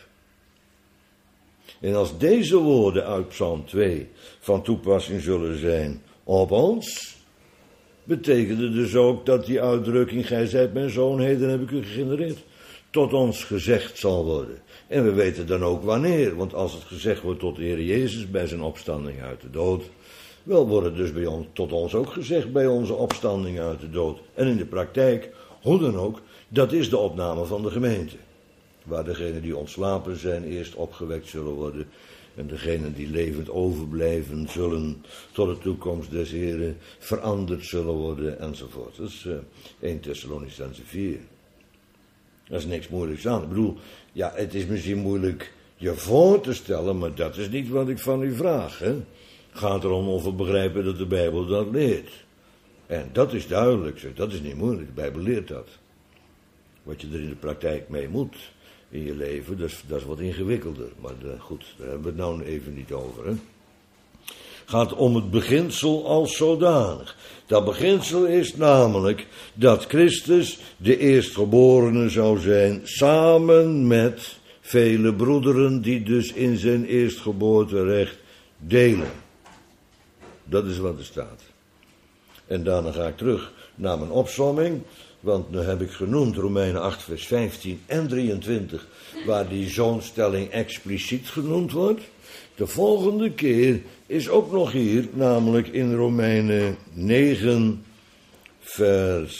En als deze woorden uit Psalm twee van toepassing zullen zijn op ons, betekende dus ook dat die uitdrukking, gij zijt mijn zoon, heden heb ik u gegenereerd, tot ons gezegd zal worden. En we weten dan ook wanneer, want als het gezegd wordt tot de Heer Jezus bij zijn opstanding uit de dood, wel wordt het dus bij ons, tot ons ook gezegd bij onze opstanding uit de dood. En in de praktijk, hoe dan ook, dat is de opname van de gemeente. Waar degenen die ontslapen zijn eerst opgewekt zullen worden. En degenen die levend overblijven zullen tot de toekomst des Heren veranderd zullen worden enzovoort. Dat is uh, Eerste Thessalonicenzen vier. Daar is niks moeilijks aan. Ik bedoel, ja, het is misschien moeilijk je voor te stellen, maar dat is niet wat ik van u vraag. Hè? Het gaat erom of we begrijpen dat de Bijbel dat leert. En dat is duidelijk, zeg. Dat is niet moeilijk, de Bijbel leert dat. Wat je er in de praktijk mee moet in je leven, dat is, dat is wat ingewikkelder. Maar de, goed, daar hebben we het nou even niet over. Hè? Gaat om het beginsel als zodanig. Dat beginsel is namelijk dat Christus de eerstgeborene zou zijn, samen met vele broederen die dus in zijn eerstgeboorterecht delen. Dat is wat er staat. En daarna ga ik terug naar mijn opsomming, want nu heb ik genoemd Romeinen acht vers vijftien en drieëntwintig, waar die zoonstelling expliciet genoemd wordt. De volgende keer is ook nog hier, namelijk in Romeinen negen vers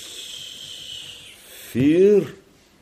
vier.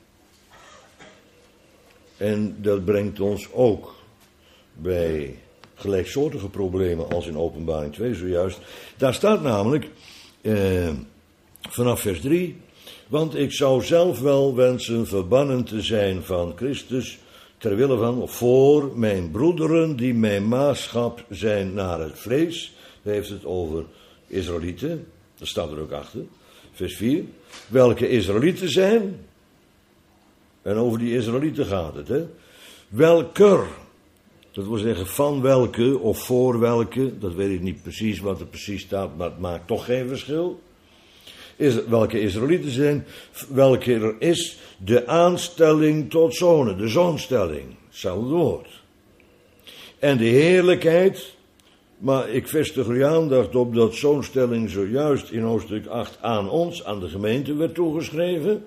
En dat brengt ons ook bij gelijksoortige problemen als in Openbaring twee zojuist. Daar staat namelijk eh, vanaf vers drie, want ik zou zelf wel wensen verbannen te zijn van Christus, ter wille van, of voor mijn broederen die mijn maatschap zijn naar het vlees. Hij heeft het over Israëlieten, dat staat er ook achter, vers vier. Welke Israëlieten zijn, en over die Israëlieten gaat het, hè. Welker, dat wil zeggen van welke of voor welke, dat weet ik niet precies wat er precies staat, maar het maakt toch geen verschil. Is, welke Israëlieten zijn, welke er is de aanstelling tot zonen, de zoonstelling, hetzelfde woord. En de heerlijkheid, maar ik vestig uw aandacht op dat zoonstelling zojuist in hoofdstuk acht aan ons, aan de gemeente werd toegeschreven.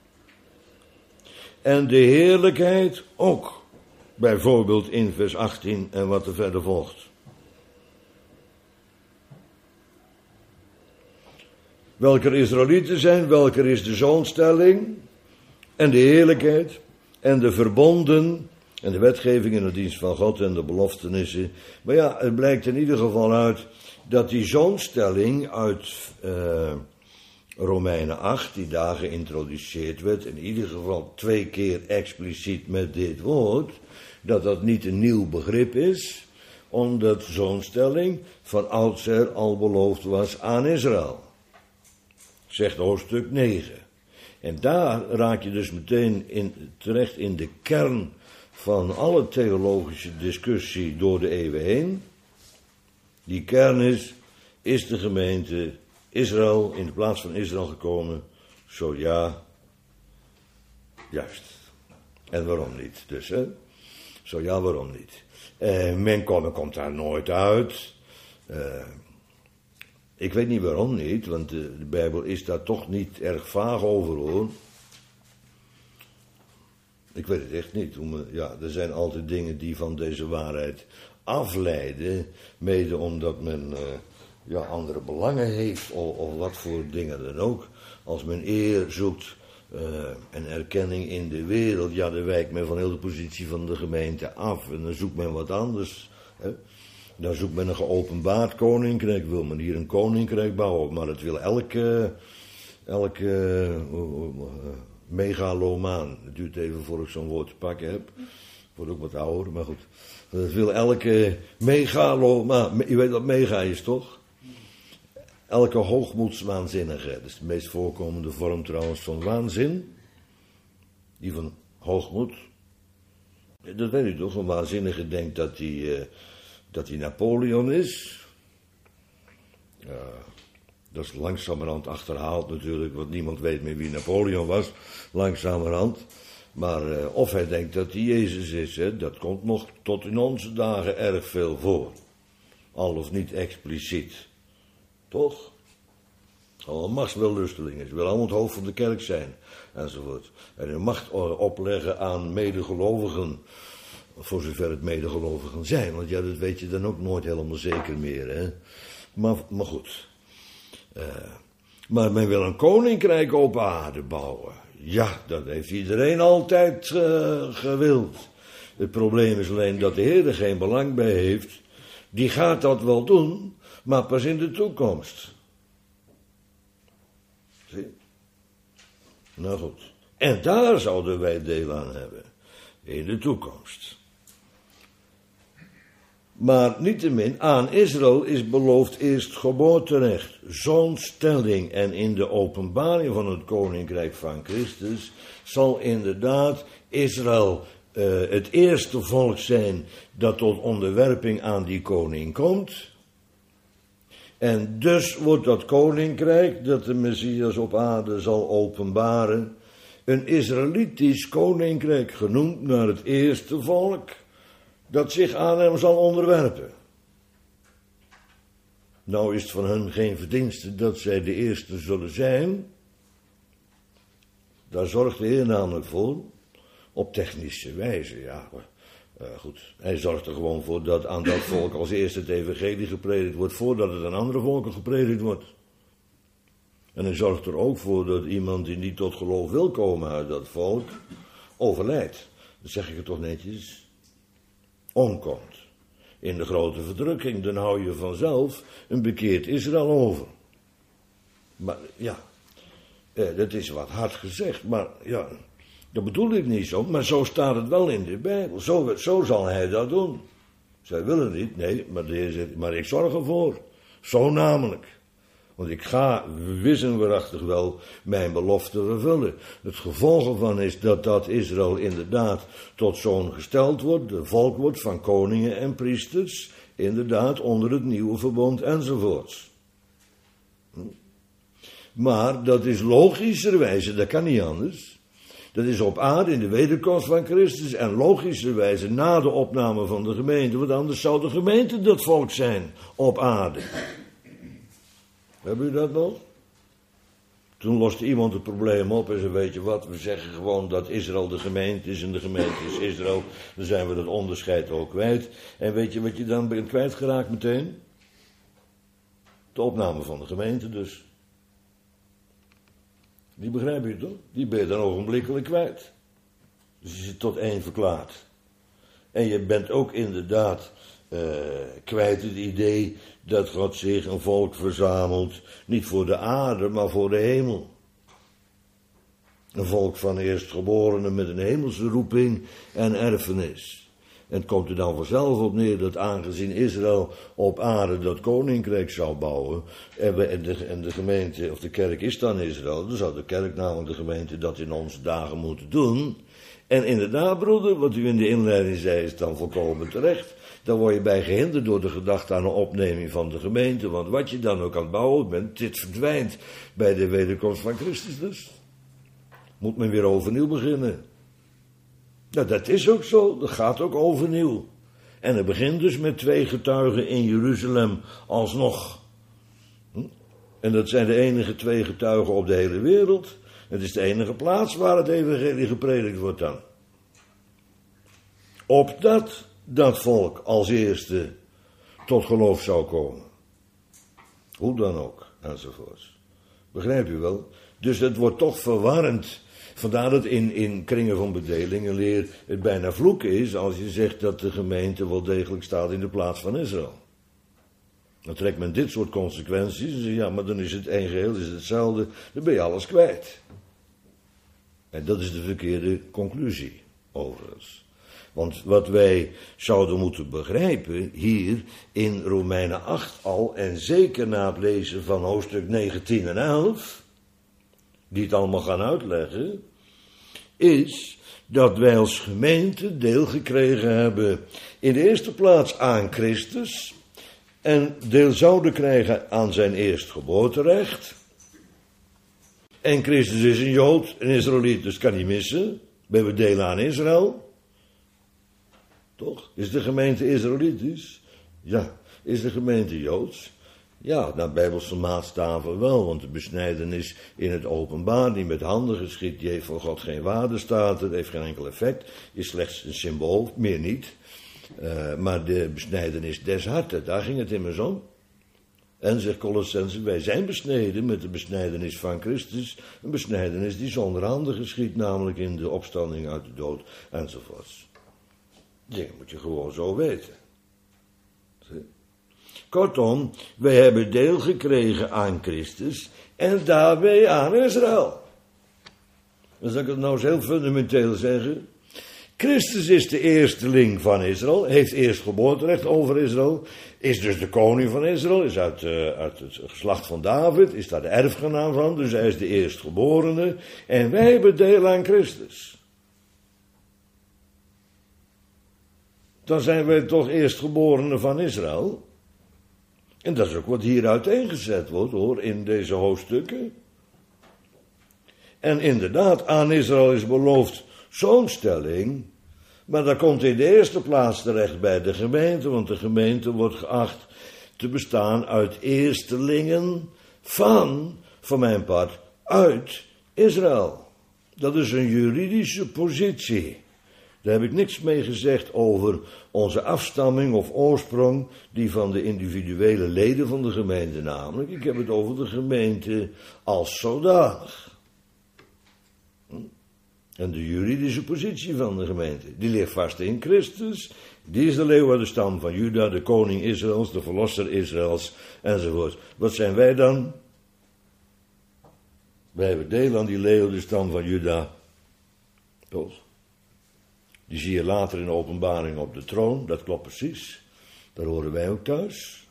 En de heerlijkheid ook, bijvoorbeeld in vers achttien en wat er verder volgt. Welke er Israëlieten zijn, welke is de zoonstelling en de heerlijkheid en de verbonden en de wetgeving in de dienst van God en de beloftenissen. Maar ja, het blijkt in ieder geval uit dat die zoonstelling uit uh, Romeinen acht, die daar geïntroduceerd werd, in ieder geval twee keer expliciet met dit woord, dat dat niet een nieuw begrip is, omdat zoonstelling van oudsher al beloofd was aan Israël. Zegt hoofdstuk negen. En daar raak je dus meteen in, terecht in de kern van alle theologische discussie door de eeuwen heen. Die kern is, is de gemeente Israël in de plaats van Israël gekomen? Zo ja, juist. En waarom niet? Dus, hè? Zo ja, waarom niet? Eh, men komt, komt daar nooit uit. Eh... Ik weet niet waarom niet, want de, de Bijbel is daar toch niet erg vaag over, hoor. Ik weet het echt niet. Ja, er zijn altijd dingen die van deze waarheid afleiden, mede omdat men uh, ja, andere belangen heeft, of, of wat voor dingen dan ook. Als men eer zoekt uh, en erkenning in de wereld, ja, dan wijkt men van heel de positie van de gemeente af en dan zoekt men wat anders, hè. Dan zoekt men een geopenbaard koninkrijk, wil men hier een koninkrijk bouwen, maar dat wil elke, elke uh, uh, uh, megalomaan. Het duurt even voor ik zo'n woord te pakken heb. Ik word ook wat ouder, maar goed. Dat wil elke megalomaan, je weet wat mega is toch? Elke hoogmoedswaanzinnige, dat is de meest voorkomende vorm trouwens van waanzin. Die van hoogmoed. Dat weet u toch, een waanzinnige denkt dat hij... Uh, dat hij Napoleon is. Uh, dat is langzamerhand achterhaald natuurlijk, want niemand weet meer wie Napoleon was, langzamerhand. Maar uh, of hij denkt dat hij Jezus is, hè, dat komt nog tot in onze dagen erg veel voor. Al of niet expliciet. Toch? Allemaal machtswellustelingen. Ze willen allemaal het hoofd van de kerk zijn. Enzovoort. En hun macht opleggen aan medegelovigen. Voor zover het medegelovigen zijn. Want ja, dat weet je dan ook nooit helemaal zeker meer. Hè? Maar, maar goed. Uh, maar men wil een koninkrijk op aarde bouwen. Ja, dat heeft iedereen altijd uh, gewild. Het probleem is alleen dat de Heer er geen belang bij heeft. Die gaat dat wel doen, maar pas in de toekomst. Zie? Nou goed. En daar zouden wij deel aan hebben. In de toekomst. Maar niettemin, aan Israël is beloofd eerst geboorterecht, zoonstelling. En in de openbaring van het koninkrijk van Christus zal inderdaad Israël uh, het eerste volk zijn dat tot onderwerping aan die koning komt. En dus wordt dat koninkrijk dat de Messias op aarde zal openbaren een Israëlitisch koninkrijk genoemd naar het eerste volk dat zich aan hem zal onderwerpen. Nou is het van hen geen verdienste dat zij de eerste zullen zijn. Daar zorgt de Heer namelijk voor, op technische wijze, ja. Uh, goed, hij zorgt er gewoon voor dat aan dat volk als eerste het evangelie gepredikt wordt, voordat het aan andere volken gepredikt wordt. En hij zorgt er ook voor dat iemand die niet tot geloof wil komen uit dat volk, overlijdt. Dat zeg ik het toch netjes. Omkomt. In de grote verdrukking, dan hou je vanzelf een bekeerd Israël over. Maar ja, eh, dat is wat hard gezegd, maar ja, dat bedoel ik niet zo. Maar zo staat het wel in de Bijbel. Zo, zo zal hij dat doen. Zij willen niet, nee, maar, de Heer zegt, maar ik zorg ervoor. Zo namelijk. Want ik ga wis en waarachtig wel mijn belofte vervullen. Het gevolg ervan is dat dat Israël inderdaad tot zoon gesteld wordt, een volk wordt van koningen en priesters, inderdaad onder het nieuwe verbond enzovoorts. Maar dat is logischerwijze, dat kan niet anders. Dat is op aarde in de wederkomst van Christus en logischerwijze na de opname van de gemeente, want anders zou de gemeente dat volk zijn op aarde. Hebben u dat nog? Toen loste iemand het probleem op en zei, weet je wat, we zeggen gewoon dat Israël de gemeente is en de gemeente is Israël. Dan zijn we dat onderscheid ook kwijt. En weet je wat je dan bent kwijtgeraakt meteen? De opname van de gemeente dus. Die begrijp je toch? Die ben je dan ogenblikkelijk kwijt. Dus je zit tot één verklaard. En je bent ook inderdaad uh, kwijt het idee dat God zich een volk verzamelt, niet voor de aarde, maar voor de hemel. Een volk van eerstgeborenen met een hemelse roeping en erfenis. En het komt er dan vanzelf op neer dat aangezien Israël op aarde dat koninkrijk zou bouwen, en, we, en, de, en de gemeente, of de kerk is dan Israël, dan zou de kerk namelijk de gemeente dat in onze dagen moeten doen. En inderdaad, broeder, wat u in de inleiding zei, is dan volkomen terecht. Dan word je bij gehinderd door de gedachte aan een opneming van de gemeente. Want wat je dan ook aan het bouwen bent, dit verdwijnt bij de wederkomst van Christus dus. Moet men weer overnieuw beginnen. Nou, dat is ook zo. Dat gaat ook overnieuw. En het begint dus met twee getuigen in Jeruzalem alsnog. Hm? En dat zijn de enige twee getuigen op de hele wereld. Het is de enige plaats waar het evangelie gepredikt wordt dan. Opdat dat volk als eerste tot geloof zou komen. Hoe dan ook, enzovoorts. Begrijp u wel? Dus het wordt toch verwarrend. Vandaar dat in, in kringen van bedelingenleer het bijna vloeken is als je zegt dat de gemeente wel degelijk staat in de plaats van Israël. Dan trekt men dit soort consequenties en zegt, ja, maar dan is het één geheel, is het hetzelfde, dan ben je alles kwijt. En dat is de verkeerde conclusie, overigens. Want wat wij zouden moeten begrijpen hier in Romeinen acht al, en zeker na het lezen van hoofdstuk negen, tien en elf, die het allemaal gaan uitleggen, is dat wij als gemeente deel gekregen hebben in de eerste plaats aan Christus en deel zouden krijgen aan zijn eerstgeboorterecht. En Christus is een Jood, een Israëliet, dus kan niet missen. We hebben deel aan Israël. Toch? Is de gemeente Israëlitisch? Ja. Is de gemeente Joods? Ja, naar bijbelse maatstaven wel, want de besnijdenis in het openbaar, die met handen geschied, die heeft voor God geen waarde, staat er, heeft geen enkel effect, is slechts een symbool, meer niet. Uh, maar de besnijdenis des harten, daar ging het immers om. En zegt Colossenzen, wij zijn besneden met de besnijdenis van Christus, een besnijdenis die zonder handen geschiet, namelijk in de opstanding uit de dood, enzovoorts. Dingen moet je gewoon zo weten. Zie? Kortom, wij hebben deel gekregen aan Christus en daarbij aan Israël. Dan zal ik het nou eens heel fundamenteel zeggen. Christus is de eersteling van Israël, heeft eerstgeboorterecht over Israël, is dus de koning van Israël, is uit, uh, uit het geslacht van David, is daar de erfgenaam van, dus hij is de eerstgeborene. En wij hebben deel aan Christus. Dan zijn wij toch eerstgeborenen van Israël. En dat is ook wat hier uiteengezet wordt, hoor, in deze hoofdstukken. En inderdaad, aan Israël is beloofd zo'n stelling, maar dat komt in de eerste plaats terecht bij de gemeente, want de gemeente wordt geacht te bestaan uit eerstelingen van, voor mijn part, uit Israël. Dat is een juridische positie. Daar heb ik niks mee gezegd over onze afstamming of oorsprong, die van de individuele leden van de gemeente namelijk. Ik heb het over de gemeente als zodanig. En de juridische positie van de gemeente, die ligt vast in Christus. Die is de leeuw uit de stam van Juda, de koning Israëls, de verlosser Israëls, enzovoort. Wat zijn wij dan? Wij hebben deel aan die leeuw uit de stam van Juda. Toch? Die zie je later in de openbaring op de troon, dat klopt precies. Daar horen wij ook thuis.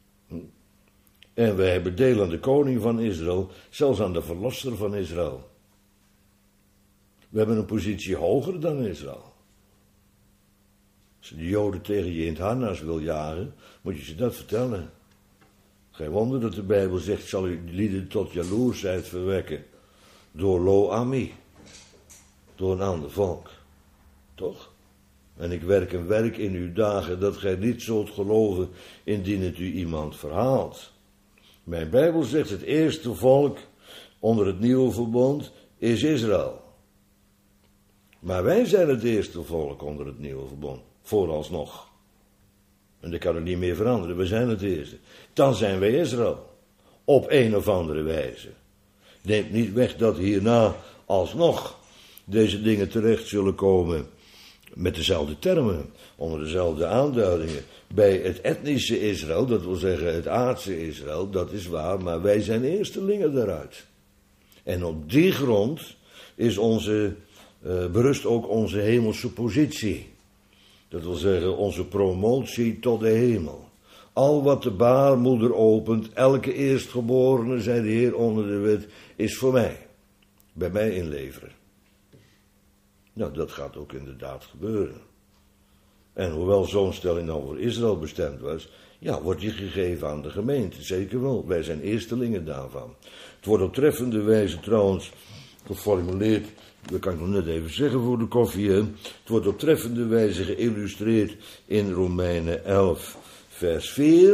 En wij hebben deel aan de koning van Israël, zelfs aan de verlosser van Israël. We hebben een positie hoger dan Israël. Als je de Joden tegen je in het harnas wil jagen, moet je ze dat vertellen. Geen wonder dat de Bijbel zegt, zal u lieden tot jaloersheid verwekken. Door Lo-Ami. Door een ander volk. Toch? En ik werk een werk in uw dagen dat gij niet zult geloven indien het u iemand verhaalt. Mijn Bijbel zegt het eerste volk onder het nieuwe verbond is Israël. Maar wij zijn het eerste volk onder het nieuwe verbond, vooralsnog. En dat kan er niet meer veranderen, we zijn het eerste. Dan zijn wij Israël, op een of andere wijze. Neemt niet weg dat hierna alsnog deze dingen terecht zullen komen met dezelfde termen, onder dezelfde aanduidingen. Bij het etnische Israël, dat wil zeggen het aardse Israël, dat is waar, maar wij zijn eerstelingen daaruit. En op die grond is onze, uh, berust ook onze hemelse positie. Dat wil zeggen onze promotie tot de hemel. Al wat de baarmoeder opent, elke eerstgeborene, zei de Heer onder de wet, is voor mij. Bij mij inleveren. Nou, dat gaat ook inderdaad gebeuren. En hoewel zo'n stelling dan voor Israël bestemd was, ja, wordt die gegeven aan de gemeente, zeker wel. Wij zijn eerstelingen daarvan. Het wordt op treffende wijze trouwens geformuleerd, dat kan ik nog net even zeggen voor de koffie, hè? Het wordt op treffende wijze geïllustreerd in Romeinen elf, vers vier.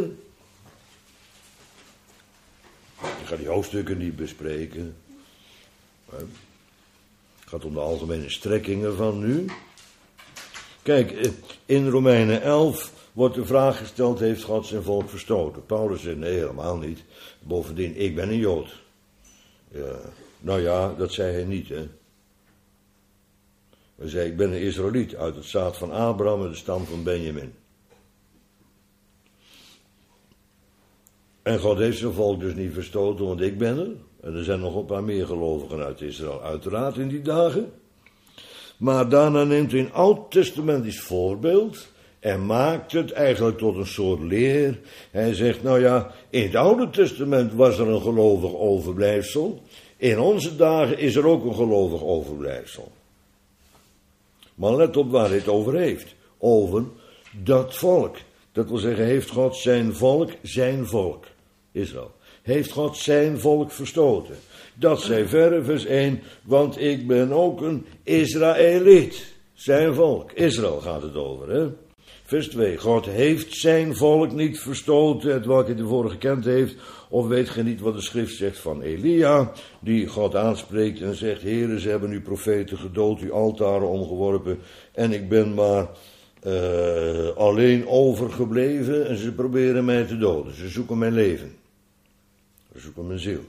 Ik ga die hoofdstukken niet bespreken. Het gaat om de algemene strekkingen van nu. Kijk, in Romeinen elf wordt de vraag gesteld, heeft God zijn volk verstoten? Paulus zegt, nee, helemaal niet. Bovendien, ik ben een Jood. Ja, nou ja, dat zei hij niet, hè. Hij zei, ik ben een Israëliet uit het zaad van Abraham en de stam van Benjamin. En God heeft zijn volk dus niet verstoten, want ik ben er. En er zijn nog een paar meer gelovigen uit Israël, uiteraard in die dagen. Maar daarna neemt hij een oud-testamentisch voorbeeld en maakt het eigenlijk tot een soort leer. Hij zegt, nou ja, in het Oude Testament was er een gelovig overblijfsel. In onze dagen is er ook een gelovig overblijfsel. Maar let op waar hij het over heeft. Over dat volk. Dat wil zeggen, heeft God zijn volk, zijn volk, Israël. Heeft God zijn volk verstoten. Dat zei verre vers één, want ik ben ook een Israëliet. Zijn volk, Israël gaat het over, hè. Vers twee. God heeft zijn volk niet verstoten, het welke hij tevoren gekend heeft. Of weet ge niet wat de schrift zegt van Elia, die God aanspreekt en zegt: Heere, ze hebben uw profeten gedood, uw altaren omgeworpen, en ik ben maar uh, alleen overgebleven en ze proberen mij te doden. Ze zoeken mijn leven. Ze zoeken mijn ziel.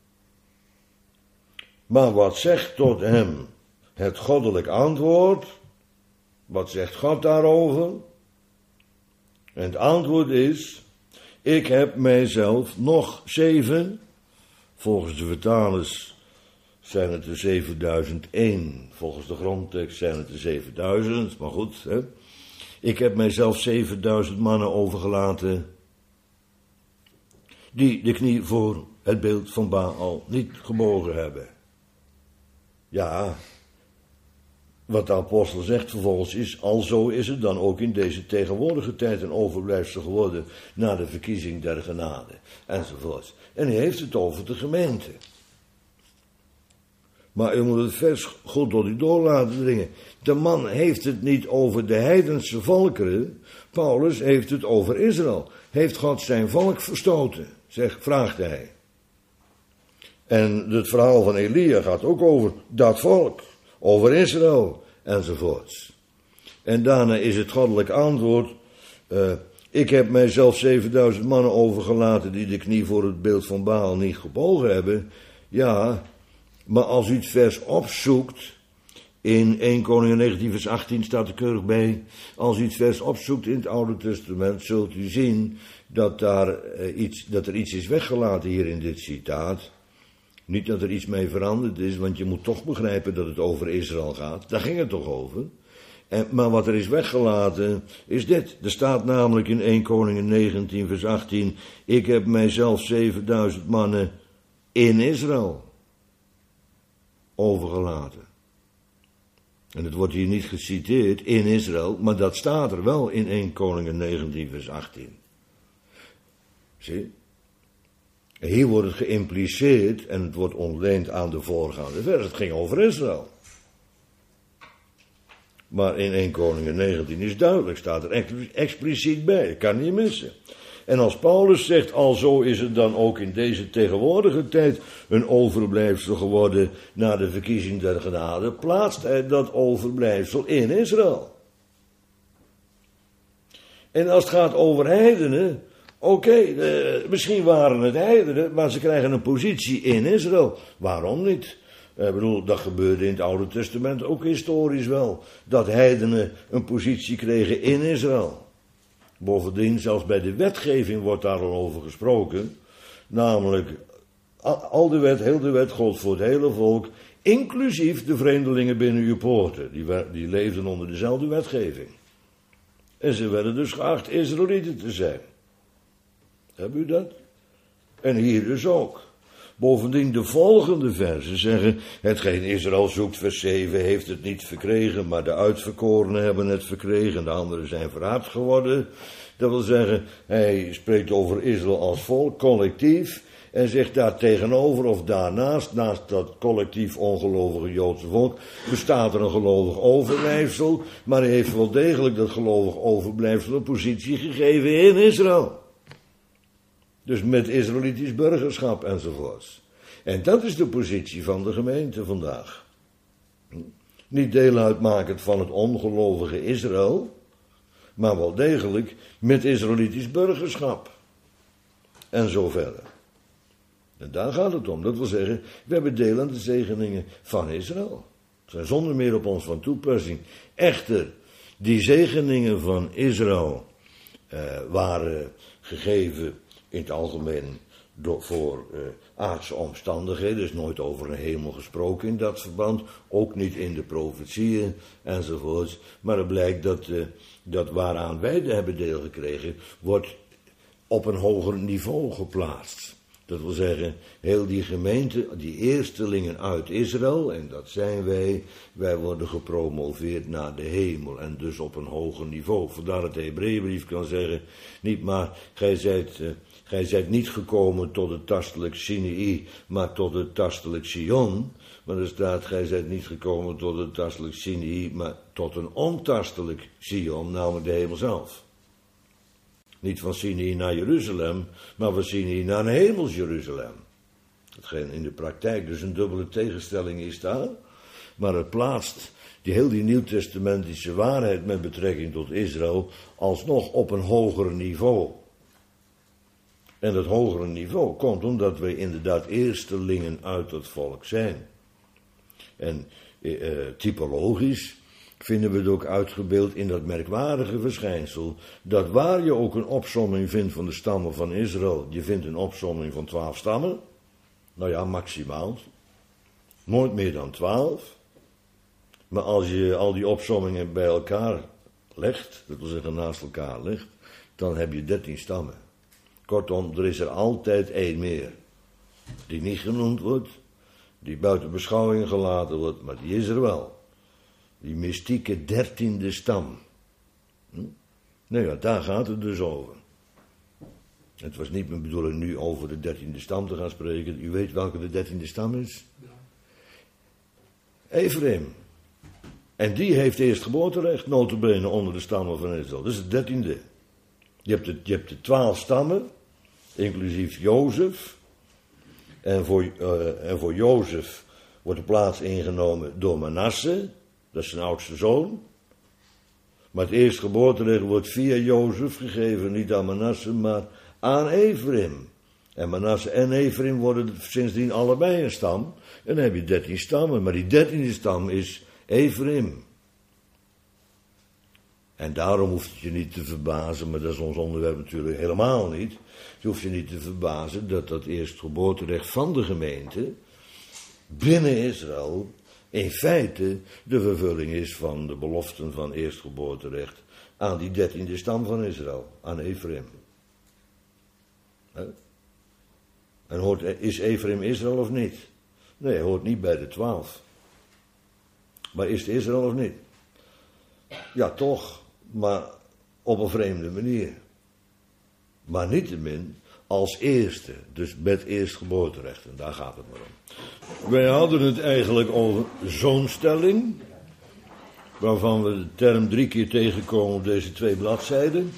Maar wat zegt tot hem het goddelijk antwoord? Wat zegt God daarover? En het antwoord is: ik heb mijzelf nog zeven, volgens de vertalers zijn het er zevenduizend één, volgens de grondtekst zijn het er zevenduizend, maar goed, hè. Ik heb mijzelf zevenduizend mannen overgelaten, die de knie voor het beeld van Baal niet gebogen hebben. Ja, wat de apostel zegt vervolgens is: alzo is het dan ook in deze tegenwoordige tijd een overblijfsel geworden na de verkiezing der genade, enzovoort. En hij heeft het over de gemeente. Maar u moet het vers goed door u door laten dringen. De man heeft het niet over de heidense volkeren, Paulus heeft het over Israël. Heeft God zijn volk verstoten? Zeg, vraagt hij. En het verhaal van Elia gaat ook over dat volk, over Israël, enzovoorts. En daarna is het goddelijk antwoord: uh, ik heb mijzelf zevenduizend mannen overgelaten die de knie voor het beeld van Baal niet gebogen hebben. Ja, maar als u het vers opzoekt, in eerste Koningen negentien vers achttien staat er keurig bij, als u het vers opzoekt in het Oude Testament, zult u zien dat, daar, uh, iets, dat er iets is weggelaten hier in dit citaat. Niet dat er iets mee veranderd is, want je moet toch begrijpen dat het over Israël gaat. Daar ging het toch over. En, maar wat er is weggelaten is dit. Er staat namelijk in eerste Koningen negentien vers achttien... ik heb mijzelf zevenduizend mannen in Israël overgelaten. En het wordt hier niet geciteerd in Israël, maar dat staat er wel in eerste Koningen negentien vers achttien. Zie? Hier wordt het geïmpliceerd en het wordt ontleend aan de voorgaande vers. Het ging over Israël. Maar in eerste Koningen negentien is duidelijk, staat er expliciet bij. Dat kan niet missen. En als Paulus zegt: alzo is het dan ook in deze tegenwoordige tijd een overblijfsel geworden na de verkiezing der genade, plaatst hij dat overblijfsel in Israël. En als het gaat over heidenen, oké, okay, misschien waren het heidenen, maar ze krijgen een positie in Israël. Waarom niet? Ik bedoel, dat gebeurde in het Oude Testament ook historisch wel. Dat heidenen een positie kregen in Israël. Bovendien, zelfs bij de wetgeving wordt daar al over gesproken. Namelijk, al de wet, heel de wet gold voor het hele volk, inclusief de vreemdelingen binnen uw poorten. Die, die leefden onder dezelfde wetgeving. En ze werden dus geacht Israëlieten te zijn. Hebben u dat? En hier dus ook. Bovendien de volgende versen zeggen: hetgeen Israël zoekt, vers zeven, heeft het niet verkregen, maar de uitverkorenen hebben het verkregen, de anderen zijn verhard geworden. Dat wil zeggen, hij spreekt over Israël als volk, collectief, en zegt daar tegenover of daarnaast, naast dat collectief ongelovige Joodse volk, bestaat er een gelovig overblijfsel, maar hij heeft wel degelijk dat gelovig overblijfsel een positie gegeven in Israël. Dus met Israëlitisch burgerschap enzovoorts. En dat is de positie van de gemeente vandaag. Niet deel uitmakend van het ongelovige Israël, maar wel degelijk met Israëlitisch burgerschap. En zo verder. En daar gaat het om. Dat wil zeggen, we hebben deel aan de zegeningen van Israël. Ze zijn zonder meer op ons van toepassing. Echter, die zegeningen van Israël uh, waren gegeven in het algemeen door, voor uh, aardse omstandigheden. Er is nooit over een hemel gesproken in dat verband. Ook niet in de profetieën enzovoorts. Maar het blijkt dat, uh, dat waaraan wij hebben deel gekregen, wordt op een hoger niveau geplaatst. Dat wil zeggen, heel die gemeente, die eerstelingen uit Israël, en dat zijn wij, wij worden gepromoveerd naar de hemel en dus op een hoger niveau. Vandaar dat de Hebreeënbrief kan zeggen, niet maar, gij zijt uh, gij zijt niet gekomen tot het tastelijk Sinai, maar tot het tastelijk Sion. Maar er staat, gij zijt niet gekomen tot het tastelijk Sinai, maar tot een ontastelijk Sion, namelijk de hemel zelf. Niet van Sinai naar Jeruzalem, maar van Sinai naar een hemels Jeruzalem. Hetgeen in de praktijk dus een dubbele tegenstelling is daar. Maar het plaatst die heel die nieuwtestamentische waarheid met betrekking tot Israël alsnog op een hoger niveau. En dat hogere niveau komt omdat wij inderdaad eerstelingen uit het volk zijn. En eh, typologisch vinden we het ook uitgebeeld in dat merkwaardige verschijnsel, dat waar je ook een opsomming vindt van de stammen van Israël, je vindt een opsomming van twaalf stammen, nou ja, maximaal, nooit meer dan twaalf. Maar als je al die opsommingen bij elkaar legt, dat wil zeggen naast elkaar legt, dan heb je dertien stammen. Kortom, er is er altijd één meer, die niet genoemd wordt, die buiten beschouwing gelaten wordt, maar die is er wel. Die mystieke dertiende stam. Hm? Nou ja, daar gaat het dus over. Het was niet mijn bedoeling nu over de dertiende stam te gaan spreken. U weet welke de dertiende stam is? Ephraim. En die heeft eerst geboorterecht, nota bene onder de stammen van Israël. Dat is het dertiende. Je hebt de, je hebt de twaalf stammen, inclusief Jozef. En voor, uh, en voor Jozef wordt de plaats ingenomen door Manasse. Dat is zijn oudste zoon. Maar het eerstgeboorterecht wordt via Jozef gegeven, niet aan Manasse, maar aan Ephraim. En Manasse en Ephraim worden sindsdien allebei een stam. En dan heb je dertien stammen, maar die dertiende stam is Ephraim. En daarom hoeft het je niet te verbazen, maar dat is ons onderwerp natuurlijk helemaal niet. Je hoeft je niet te verbazen dat dat eerstgeboorterecht van de gemeente binnen Israël in feite de vervulling is van de beloften van eerstgeboorterecht aan die dertiende stam van Israël, aan Ephraim. En hoort, is Ephraim Israël of niet? Nee, hij hoort niet bij de twaalf. Maar is het Israël of niet? Ja, toch, maar op een vreemde manier. Maar niettemin als eerste, dus met eerstgeboorterecht, en daar gaat het maar om. Wij hadden het eigenlijk over zoonstelling, waarvan we de term drie keer tegenkomen op deze twee bladzijden.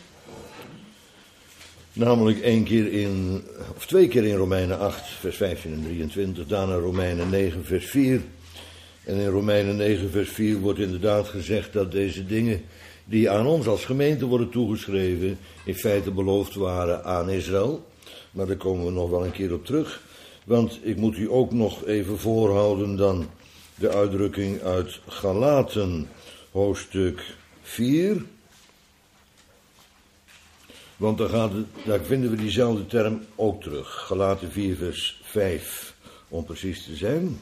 Namelijk één keer in, of twee keer in Romeinen acht, vers vijftien en drieëntwintig, daarna Romeinen negen, vers vier. En in Romeinen negen, vers vier wordt inderdaad gezegd dat deze dingen die aan ons als gemeente worden toegeschreven, in feite beloofd waren aan Israël. Maar daar komen we nog wel een keer op terug. Want ik moet u ook nog even voorhouden dan de uitdrukking uit Galaten, hoofdstuk vier. Want daar, gaat het, daar vinden we diezelfde term ook terug. Galaten vier, vers vijf, om precies te zijn.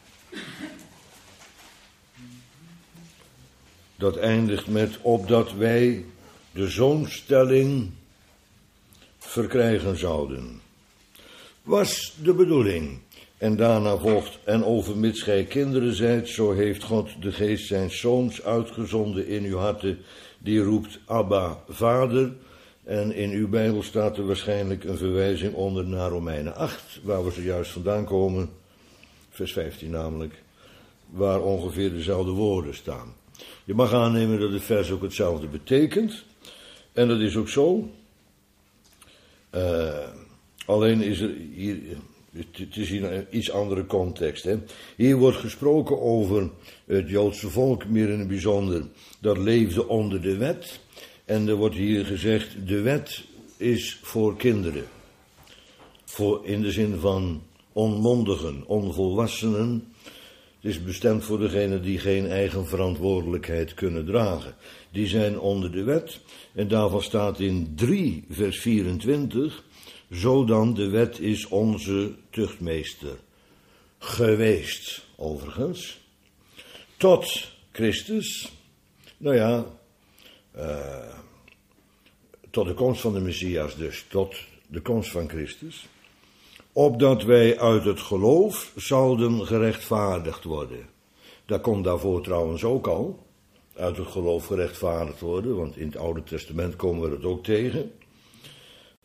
Dat eindigt met, opdat wij de zoonstelling verkrijgen zouden. Was de bedoeling. En daarna volgt, en overmits gij kinderen zijt, zo heeft God de geest zijn zoons uitgezonden in uw harten, die roept Abba, Vader. En in uw Bijbel staat er waarschijnlijk een verwijzing onder naar Romeinen acht, waar we zojuist vandaan komen, vers vijftien namelijk, waar ongeveer dezelfde woorden staan. Je mag aannemen dat het vers ook hetzelfde betekent. En dat is ook zo. Uh, alleen is er hier, het is hier een iets andere context. Hè. Hier wordt gesproken over het Joodse volk, meer in het bijzonder, dat leefde onder de wet. En er wordt hier gezegd, de wet is voor kinderen. Voor, in de zin van onmondigen, onvolwassenen. Het is bestemd voor degenen die geen eigen verantwoordelijkheid kunnen dragen. Die zijn onder de wet. En daarvan staat in drie, vers vierentwintig... Zodan de wet is onze tuchtmeester geweest, overigens. Tot Christus. Nou ja, uh, tot de komst van de Messias dus. Tot de komst van Christus. Opdat wij uit het geloof zouden gerechtvaardigd worden. Dat komt daarvoor trouwens ook al. Uit het geloof gerechtvaardigd worden, want in het Oude Testament komen we dat ook tegen.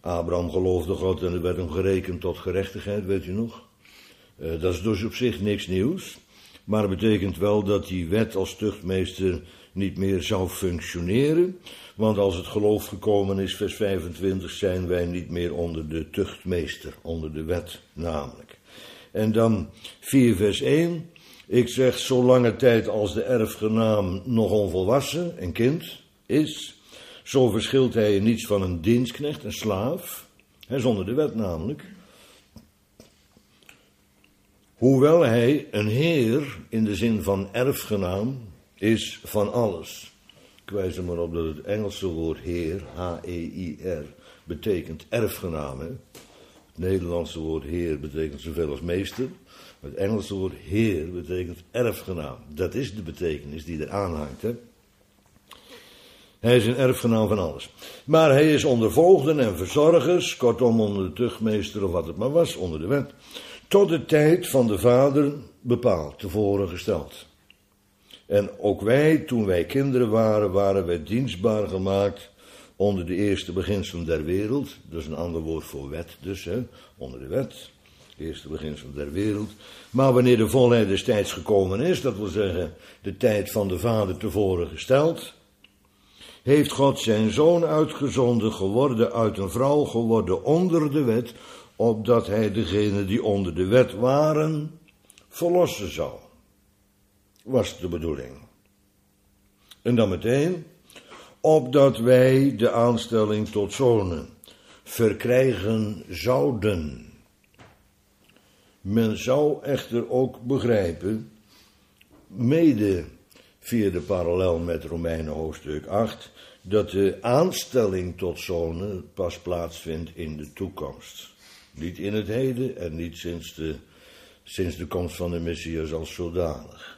Abraham geloofde God en er werd hem gerekend tot gerechtigheid, weet u nog? Uh, dat is dus op zich niks nieuws. Maar het betekent wel dat die wet als tuchtmeester niet meer zou functioneren. Want als het geloof gekomen is, vers vijfentwintig, zijn wij niet meer onder de tuchtmeester, onder de wet namelijk. En dan vier vers één. Ik zeg, zolange tijd als de erfgenaam nog onvolwassen, een kind, is, zo verschilt hij in niets van een dienstknecht, een slaaf. Hij is onder de wet namelijk. Hoewel hij een heer in de zin van erfgenaam is van alles. Ik wijs er maar op dat het Engelse woord heer, H E I R, betekent erfgenaam. Hè? Het Nederlandse woord heer betekent zoveel als meester. Het Engelse woord heer betekent erfgenaam. Dat is de betekenis die er aan hangt. Hè? Hij is een erfgenaam van alles. Maar hij is onder voogden en verzorgers, kortom onder de tuchtmeester of wat het maar was, onder de wet, tot de tijd van de vader bepaald, tevoren gesteld. En ook wij, toen wij kinderen waren, waren wij dienstbaar gemaakt onder de eerste beginselen der wereld. Dat is een ander woord voor wet dus, hè, onder de wet. De eerste beginselen der wereld. Maar wanneer de volheid des tijds gekomen is, dat wil zeggen de tijd van de vader tevoren gesteld, heeft God zijn zoon uitgezonden, geworden uit een vrouw, geworden onder de wet, opdat hij degenen die onder de wet waren, verlossen zou. Was de bedoeling. En dan meteen, opdat wij de aanstelling tot zonen verkrijgen zouden. Men zou echter ook begrijpen, mede via de parallel met Romeinen hoofdstuk acht, dat de aanstelling tot zonen pas plaatsvindt in de toekomst. Niet in het heden en niet sinds de, sinds de komst van de Messias als zodanig.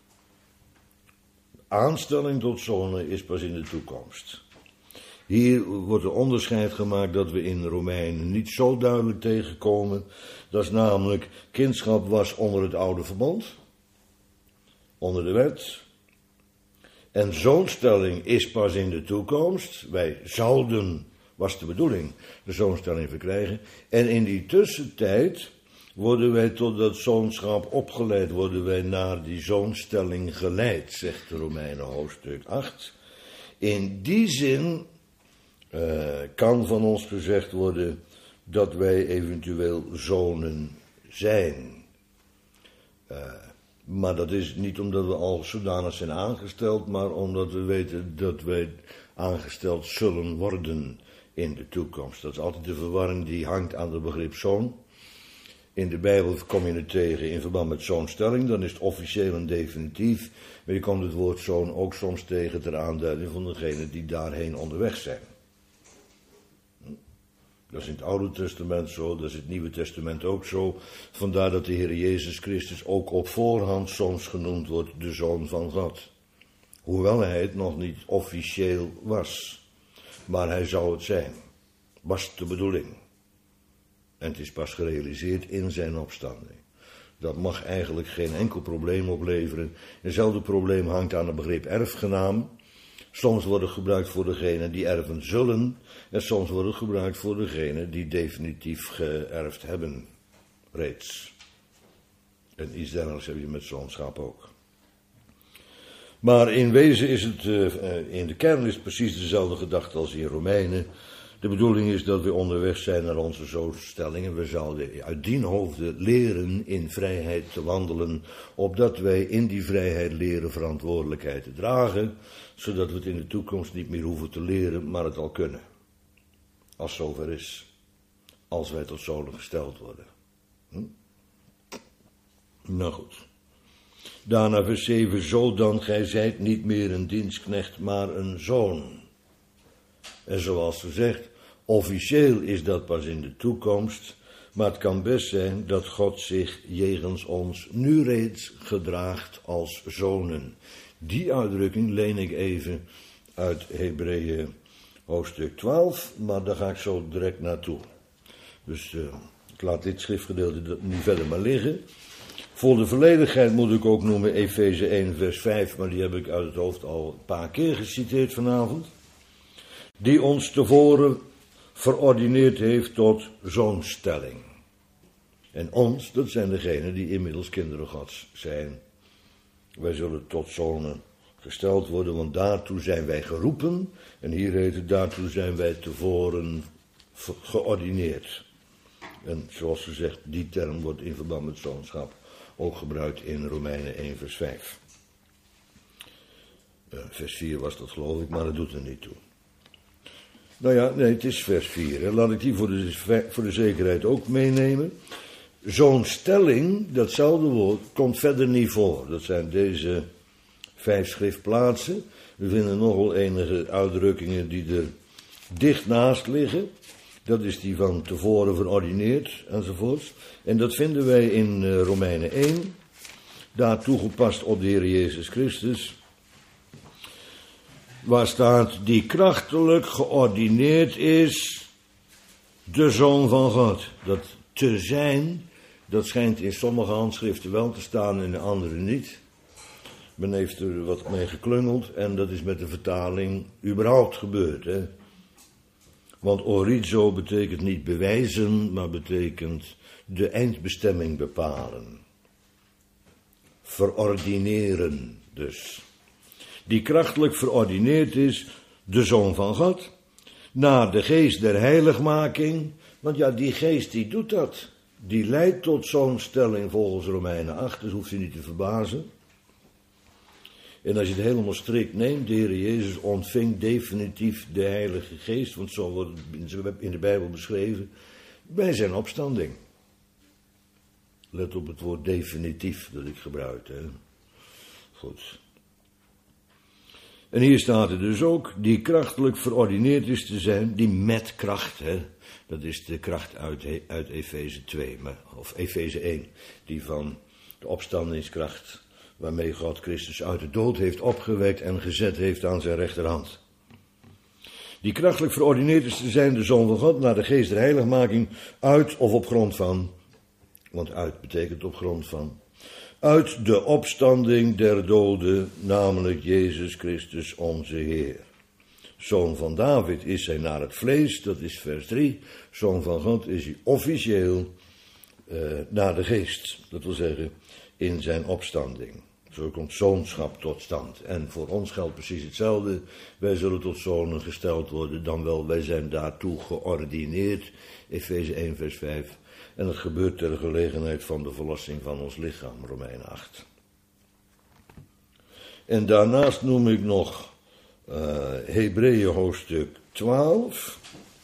Aanstelling tot zonen is pas in de toekomst. Hier wordt er onderscheid gemaakt dat we in Romeinen niet zo duidelijk tegenkomen. Dat is namelijk, kindschap was onder het oude verbond, onder de wet. En zoonstelling is pas in de toekomst. Wij zouden, was de bedoeling, de zoonstelling verkrijgen. En in die tussentijd worden wij tot dat zoonschap opgeleid, worden wij naar die zoonstelling geleid, zegt de Romeinen hoofdstuk acht. In die zin uh, kan van ons gezegd worden dat wij eventueel zonen zijn. Uh, maar dat is niet omdat we al zodanig zijn aangesteld, maar omdat we weten dat wij aangesteld zullen worden in de toekomst. Dat is altijd de verwarring die hangt aan het begrip zoon. In de Bijbel kom je het tegen in verband met zoonstelling, dan is het officieel en definitief. Maar je komt het woord zoon ook soms tegen ter aanduiding van degenen die daarheen onderweg zijn. Dat is in het Oude Testament zo, dat is in het Nieuwe Testament ook zo. Vandaar dat de Heer Jezus Christus ook op voorhand soms genoemd wordt de Zoon van God. Hoewel hij het nog niet officieel was. Maar hij zou het zijn. Was de bedoeling. En het is pas gerealiseerd in zijn opstanding. Dat mag eigenlijk geen enkel probleem opleveren. Hetzelfde probleem hangt aan het begrip erfgenaam. Soms wordt het gebruikt voor degenen die erven zullen. En soms wordt het gebruikt voor degenen die definitief geërfd hebben. Reeds. En iets dergelijks heb je met zoonschap ook. Maar in wezen is het, uh, in de kern is het precies dezelfde gedachte als in Romeinen. De bedoeling is dat we onderweg zijn naar onze zoonstellingen. We zouden uit dien hoofde leren in vrijheid te wandelen, opdat wij in die vrijheid leren verantwoordelijkheid te dragen, zodat we het in de toekomst niet meer hoeven te leren, maar het al kunnen. Als zover is. Als wij tot zonen gesteld worden. Hm? Nou goed. Daarna vers zeven, zo dan, gij zijt niet meer een dienstknecht, maar een zoon. En zoals gezegd, officieel is dat pas in de toekomst, maar het kan best zijn dat God zich jegens ons nu reeds gedraagt als zonen. Die uitdrukking leen ik even uit Hebreeën hoofdstuk twaalf, maar daar ga ik zo direct naartoe. Dus uh, ik laat dit schriftgedeelte nu verder maar liggen. Voor de volledigheid moet ik ook noemen Efeze één vers vijf, maar die heb ik uit het hoofd al een paar keer geciteerd vanavond. Die ons tevoren verordineerd heeft tot zoonstelling. En ons, dat zijn degenen die inmiddels kinderen Gods zijn. Wij zullen tot zonen gesteld worden, want daartoe zijn wij geroepen. En hier heet het, daartoe zijn wij tevoren geordineerd. En zoals gezegd, die term wordt in verband met zoonschap ook gebruikt in Romeinen één vers vijf. Uh, vers vier was dat geloof ik, maar dat doet er niet toe. Nou ja, nee, het is vers vier. Hè. Laat ik die voor de, voor de zekerheid ook meenemen. Zo'n stelling, datzelfde woord, komt verder niet voor. Dat zijn deze vijf schriftplaatsen. We vinden nogal enige uitdrukkingen die er dicht naast liggen. Dat is die van tevoren verordineerd enzovoorts. En dat vinden wij in uh, Romeinen één. Daar toegepast op de Heer Jezus Christus. Waar staat, die krachtelijk geordineerd is, de Zoon van God. Dat te zijn, dat schijnt in sommige handschriften wel te staan en in de andere niet. Men heeft er wat mee geklungeld en dat is met de vertaling überhaupt gebeurd. Hè? Want orizo betekent niet bewijzen, maar betekent de eindbestemming bepalen. Verordineren dus. Die krachtelijk verordineerd is, de Zoon van God, naar de geest der heiligmaking, want ja, die geest die doet dat, die leidt tot zo'n stelling volgens Romeinen acht, dus hoeft je niet te verbazen. En als je het helemaal strikt neemt, de Heer Jezus ontving definitief de Heilige Geest, want zo wordt het in de Bijbel beschreven, bij zijn opstanding. Let op het woord definitief dat ik gebruik, hè. Goed. En hier staat er dus ook, die krachtelijk verordineerd is te zijn, die met kracht, hè, dat is de kracht uit, uit Efeze twee, maar, of Efeze één, die van de opstandingskracht, waarmee God Christus uit de dood heeft opgewekt en gezet heeft aan zijn rechterhand. Die krachtelijk verordineerd is te zijn, de Zoon van God, naar de geest der heiligmaking, uit of op grond van, want uit betekent op grond van, uit de opstanding der doden, namelijk Jezus Christus onze Heer. Zoon van David is hij naar het vlees, dat is vers drie. Zoon van God is hij officieel uh, naar de geest, dat wil zeggen in zijn opstanding. Zo komt zoonschap tot stand. En voor ons geldt precies hetzelfde. Wij zullen tot zonen gesteld worden, dan wel wij zijn daartoe geordineerd. Efeze één vers vijf. En dat gebeurt ter gelegenheid van de verlossing van ons lichaam, Romeinen acht. En daarnaast noem ik nog uh, Hebreeën hoofdstuk twaalf.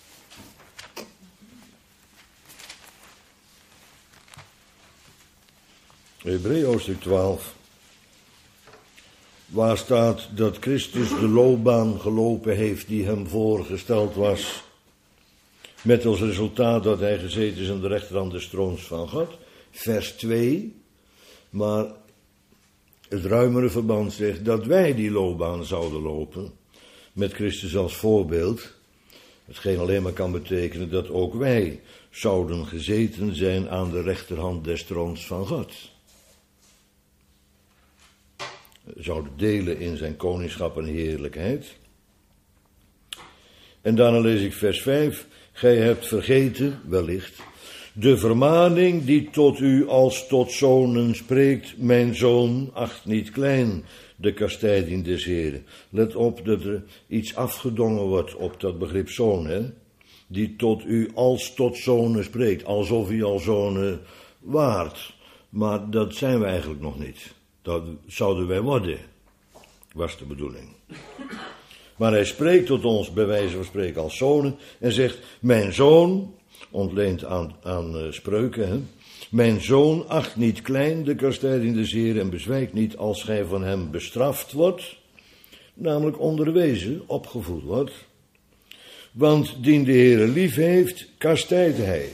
Hebreeën hoofdstuk twaalf. Waar staat dat Christus de loopbaan gelopen heeft die hem voorgesteld was. Met als resultaat dat hij gezeten is aan de rechterhand des troons van God. Vers twee. Maar het ruimere verband zegt dat wij die loopbaan zouden lopen. Met Christus als voorbeeld. Hetgeen alleen maar kan betekenen dat ook wij zouden gezeten zijn aan de rechterhand des troons van God. Zouden delen in zijn koningschap en heerlijkheid. En daarna lees ik vers vijf. Gij hebt vergeten, wellicht, de vermaning die tot u als tot zonen spreekt. Mijn zoon, acht niet klein de kastijding des Heren. Let op dat er iets afgedongen wordt op dat begrip zoon, hè. Die tot u als tot zonen spreekt. Alsof u al zonen waart. Maar dat zijn we eigenlijk nog niet. Dat zouden wij worden, was de bedoeling. Maar hij spreekt tot ons, bij wijze van spreken, als zonen, en zegt, mijn zoon, ontleend aan, aan uh, spreuken, hè, mijn zoon, acht niet klein de kastijding des Heren en bezwijkt niet als gij van hem bestraft wordt, namelijk onderwezen, opgevoed wordt. Want dien de Heere lief heeft, kastijdt hij.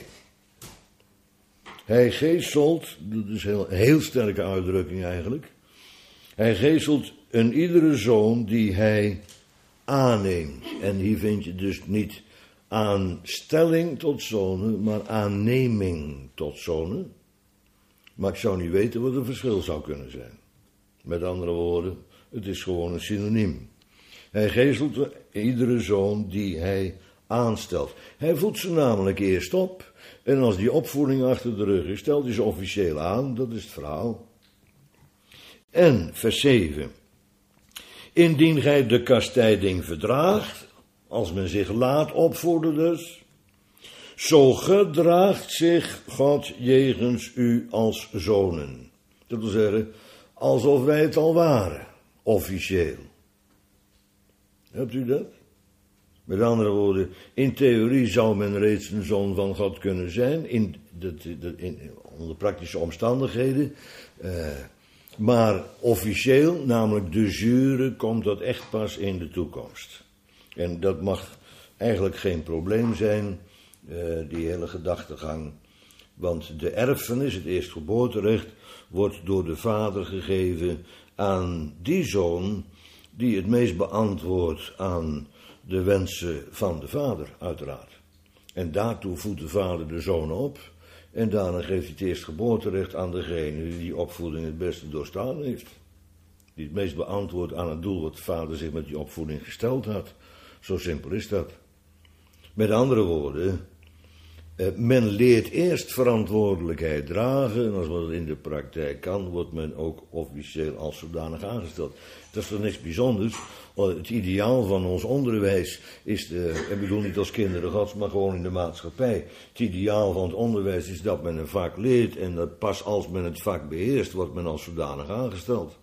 Hij geestelt, dat is een heel, heel sterke uitdrukking eigenlijk. Hij geestelt een iedere zoon die hij aanneemt. En hier vind je dus niet aanstelling tot zonen, maar aanneming tot zonen. Maar ik zou niet weten wat een verschil zou kunnen zijn. Met andere woorden, het is gewoon een synoniem. Hij geestelt iedere zoon die hij aanstelt. Hij voedt ze namelijk eerst op. En als die opvoeding achter de rug is, stelt hij ze officieel aan. Dat is het verhaal. En vers zeven. Indien gij de kastijding verdraagt, als men zich laat opvoeden dus, zo gedraagt zich God jegens u als zonen. Dat wil zeggen, alsof wij het al waren, officieel. Hebt u dat? Met andere woorden, in theorie zou men reeds een zoon van God kunnen zijn, in, de, de, in onder praktische omstandigheden. Uh, maar officieel, namelijk de jure, komt dat echt pas in de toekomst. En dat mag eigenlijk geen probleem zijn, uh, die hele gedachtegang. Want de erfenis, het eerstgeboorterecht, wordt door de vader gegeven aan die zoon die het meest beantwoordt aan de wensen van de vader, uiteraard. En daartoe voedt de vader de zoon op. En daarna geeft hij het eerstgeboorterecht aan degene die die opvoeding het beste doorstaan heeft. Die het meest beantwoordt aan het doel wat de vader zich met die opvoeding gesteld had. Zo simpel is dat. Met andere woorden, men leert eerst verantwoordelijkheid dragen. En als men dat in de praktijk kan, wordt men ook officieel als zodanig aangesteld. Dat is toch niks bijzonders. Het ideaal van ons onderwijs is, de, ik bedoel niet als kinderen gods, maar gewoon in de maatschappij. Het ideaal van het onderwijs is dat men een vak leert en dat pas als men het vak beheerst, wordt men als zodanig aangesteld.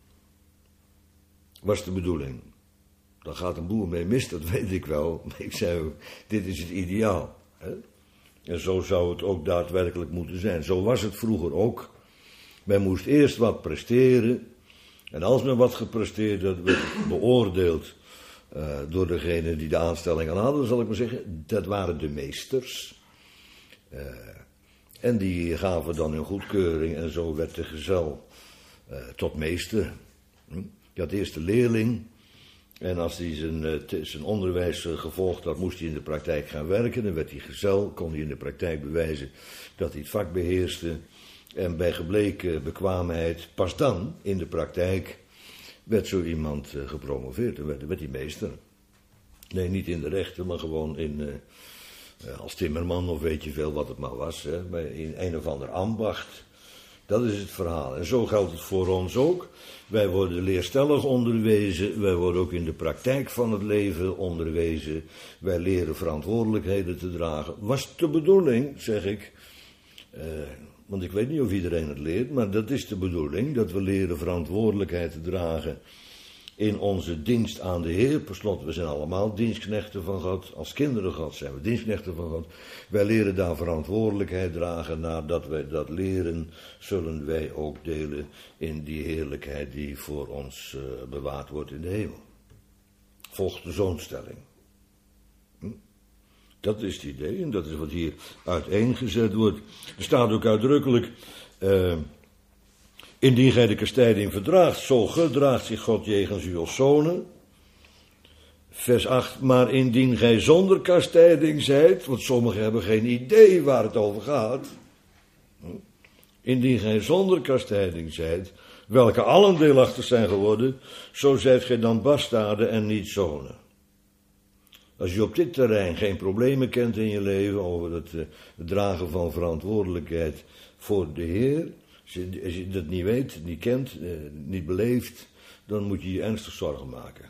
Wat is de bedoeling? Daar gaat een boer mee mis, dat weet ik wel. Maar ik zei, dit is het ideaal. Hè? En zo zou het ook daadwerkelijk moeten zijn. Zo was het vroeger ook. Men moest eerst wat presteren. En als men wat gepresteerd had, werd het beoordeeld uh, door degene die de aanstelling aan hadden, zal ik maar zeggen. Dat waren de meesters. Uh, en die gaven dan hun goedkeuring en zo werd de gezel uh, tot meester. Hm? Je had eerst de leerling. En als hij zijn, uh, t- zijn onderwijs uh, gevolgd had, moest hij in de praktijk gaan werken. Dan werd hij gezel, kon hij in de praktijk bewijzen dat hij het vak beheerste. En bij gebleken bekwaamheid, pas dan in de praktijk, werd zo iemand uh, gepromoveerd. Dan werd, werd hij meester. Nee, niet in de rechten, maar gewoon in, uh, uh, als timmerman of weet je veel wat het maar was. Hè, maar in een of ander ambacht. Dat is het verhaal. En zo geldt het voor ons ook. Wij worden leerstellig onderwezen. Wij worden ook in de praktijk van het leven onderwezen. Wij leren verantwoordelijkheden te dragen. Was de bedoeling, zeg ik. Uh, want ik weet niet of iedereen het leert. Maar dat is de bedoeling. Dat we leren verantwoordelijkheid te dragen in onze dienst aan de Heer. Per slot, we zijn allemaal dienstknechten van God. Als kinderen God zijn we dienstknechten van God. Wij leren daar verantwoordelijkheid dragen. Nadat wij dat leren, zullen wij ook delen in die heerlijkheid die voor ons uh, bewaard wordt in de hemel. Volgt de zoonstelling. Hm? Dat is het idee en dat is wat hier uiteengezet wordt. Er staat ook uitdrukkelijk, Uh, indien gij de kastijding verdraagt, zo gedraagt zich God jegens u als zonen. Vers acht, maar indien gij zonder kastijding zijt, want sommigen hebben geen idee waar het over gaat. Indien gij zonder kastijding zijt, welke allen deelachtig zijn geworden, zo zijt gij dan bastaarden en niet zonen. Als je op dit terrein geen problemen kent in je leven over het, uh, het dragen van verantwoordelijkheid voor de Heer, Als je, als je dat niet weet, niet kent, eh, niet beleeft, dan moet je je ernstig zorgen maken.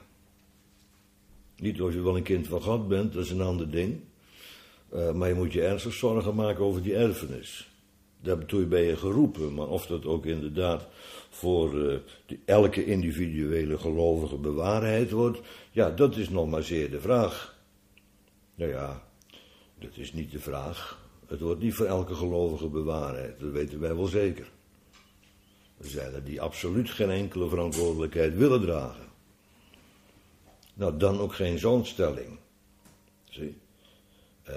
Niet of je wel een kind van God bent, dat is een ander ding. Uh, maar je moet je ernstig zorgen maken over die erfenis. Daartoe ben je geroepen, maar of dat ook inderdaad voor uh, die, elke individuele gelovige bewaarheid wordt, ja, dat is nog maar zeer de vraag. Nou ja, dat is niet de vraag. Het wordt niet voor elke gelovige bewaarheid, dat weten wij wel zeker. Er zijn er die absoluut geen enkele verantwoordelijkheid willen dragen. Nou, dan ook geen zoonstelling. Zie? Uh,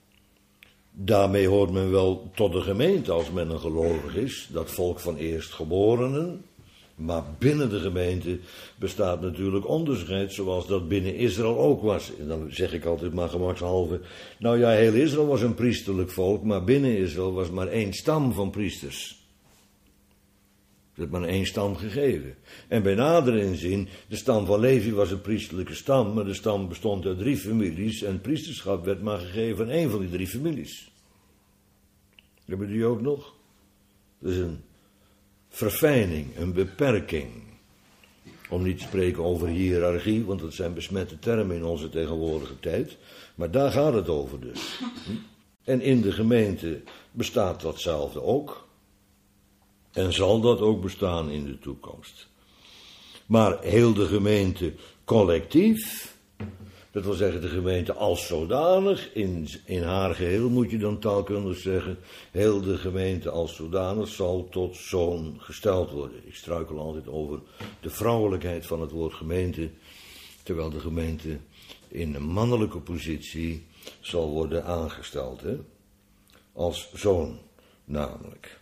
daarmee hoort men wel tot de gemeente als men een gelovig is, dat volk van eerstgeborenen. Maar binnen de gemeente bestaat natuurlijk onderscheid, zoals dat binnen Israël ook was. En dan zeg ik altijd maar gemakshalve, nou ja, heel Israël was een priesterlijk volk, maar binnen Israël was maar één stam van priesters. Er is maar één stam gegeven. En bij nader inzien, de stam van Levi was een priesterlijke stam, maar de stam bestond uit drie families en het priesterschap werd maar gegeven aan één van die drie families. Hebben die ook nog? Dat is een verfijning, een beperking. Om niet te spreken over hiërarchie, want dat zijn besmette termen in onze tegenwoordige tijd. Maar daar gaat het over dus. En in de gemeente bestaat datzelfde ook. En zal dat ook bestaan in de toekomst. Maar heel de gemeente collectief, dat wil zeggen de gemeente als zodanig, in, in haar geheel moet je dan taalkundig zeggen, heel de gemeente als zodanig zal tot zoon gesteld worden. Ik struikel altijd over de vrouwelijkheid van het woord gemeente, terwijl de gemeente in een mannelijke positie zal worden aangesteld, hè? Als zoon namelijk.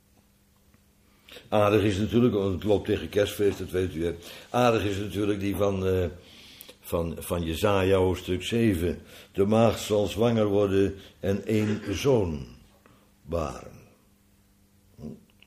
Aardig is natuurlijk, want het loopt tegen kerstfeest, dat weet u, hè. Aardig is natuurlijk die van, uh, van, van Jesaja hoofdstuk zeven. De maagd zal zwanger worden en één zoon baren. Hm.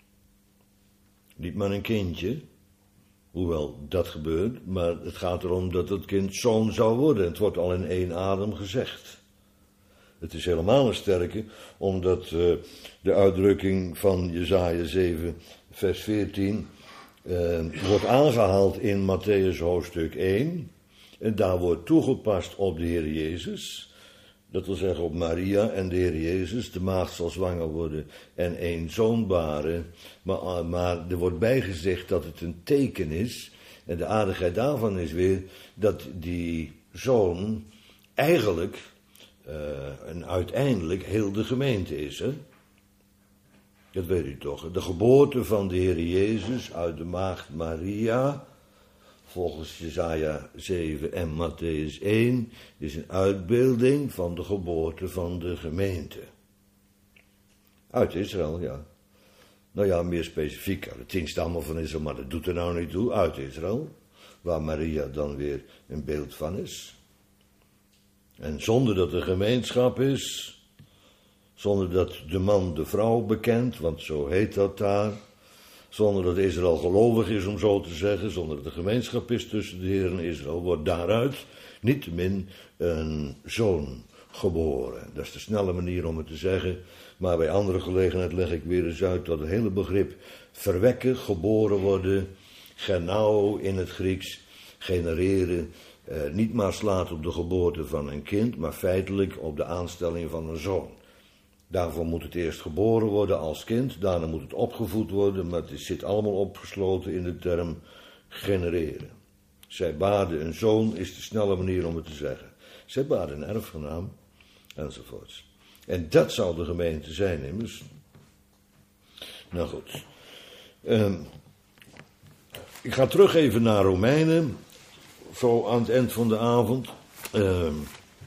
Niet maar een kindje, hoewel dat gebeurt, maar het gaat erom dat het kind zoon zou worden. Het wordt al in één adem gezegd. Het is helemaal een sterke, omdat uh, de uitdrukking van Jesaja zeven, vers veertien, uh, wordt aangehaald in Mattheüs hoofdstuk één. En daar wordt toegepast op de Heer Jezus. Dat wil zeggen op Maria en de Heer Jezus. De maagd zal zwanger worden en één zoon baren. Maar, maar er wordt bijgezegd dat het een teken is. En de aardigheid daarvan is weer dat die zoon eigenlijk uh, en uiteindelijk heel de gemeente is, hè? Dat weet u toch. De geboorte van de Heer Jezus uit de maagd Maria, volgens Jesaja zeven en Mattheüs één, is een uitbeelding van de geboorte van de gemeente. Uit Israël, ja. Nou ja, meer specifiek, de tien stammen van Israël, maar dat doet er nou niet toe, uit Israël, waar Maria dan weer een beeld van is. En zonder dat er gemeenschap is, zonder dat de man de vrouw bekent, want zo heet dat daar, zonder dat Israël gelovig is, om zo te zeggen, zonder dat er gemeenschap is tussen de Heer en Israël, wordt daaruit niettemin een zoon geboren. Dat is de snelle manier om het te zeggen, maar bij andere gelegenheid leg ik weer eens uit dat het hele begrip verwekken, geboren worden, genao in het Grieks, genereren, eh, niet maar slaat op de geboorte van een kind, maar feitelijk op de aanstelling van een zoon. Daarvoor moet het eerst geboren worden als kind, daarna moet het opgevoed worden, maar het zit allemaal opgesloten in de term genereren. Zij baarden een zoon, is de snelle manier om het te zeggen. Zij baarden een erfgenaam, enzovoorts. En dat zal de gemeente zijn, immers. Nou goed. Um, ik ga terug even naar Romeinen, zo aan het eind van de avond. Um,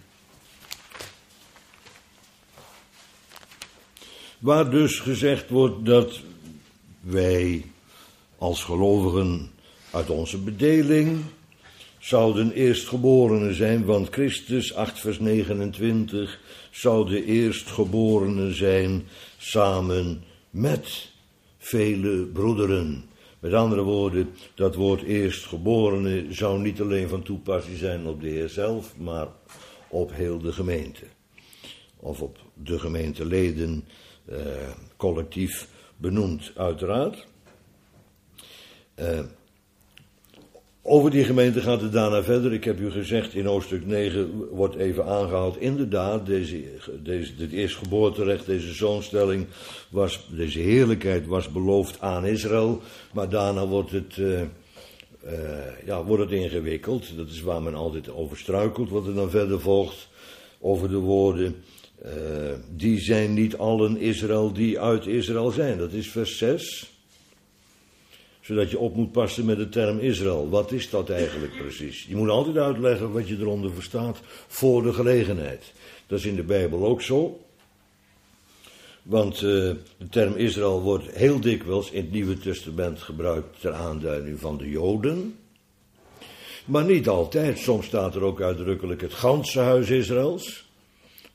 Waar dus gezegd wordt dat wij als gelovigen uit onze bedeling zouden eerstgeborenen zijn, want Christus, acht vers negenentwintig, zou de eerstgeborene zijn samen met vele broederen. Met andere woorden, dat woord eerstgeborene zou niet alleen van toepassing zijn op de Heer zelf, maar op heel de gemeente. Of op de gemeenteleden, Uh, collectief benoemd, uiteraard. Uh, over die gemeente gaat het daarna verder. Ik heb u gezegd, in hoofdstuk negen wordt even aangehaald. Inderdaad, deze, deze, dit eerstgeboorterecht, deze zoonstelling, was, deze heerlijkheid was beloofd aan Israël. Maar daarna wordt het, uh, uh, ja, wordt het ingewikkeld. Dat is waar men altijd over struikelt, wat er dan verder volgt. Over de woorden. Uh, die zijn niet allen Israël die uit Israël zijn. Dat is vers zes. Zodat je op moet passen met de term Israël. Wat is dat eigenlijk precies? Je moet altijd uitleggen wat je eronder verstaat voor de gelegenheid. Dat is in de Bijbel ook zo. Want uh, de term Israël wordt heel dikwijls in het Nieuwe Testament gebruikt ter aanduiding van de Joden. Maar niet altijd. Soms staat er ook uitdrukkelijk het ganse huis Israëls.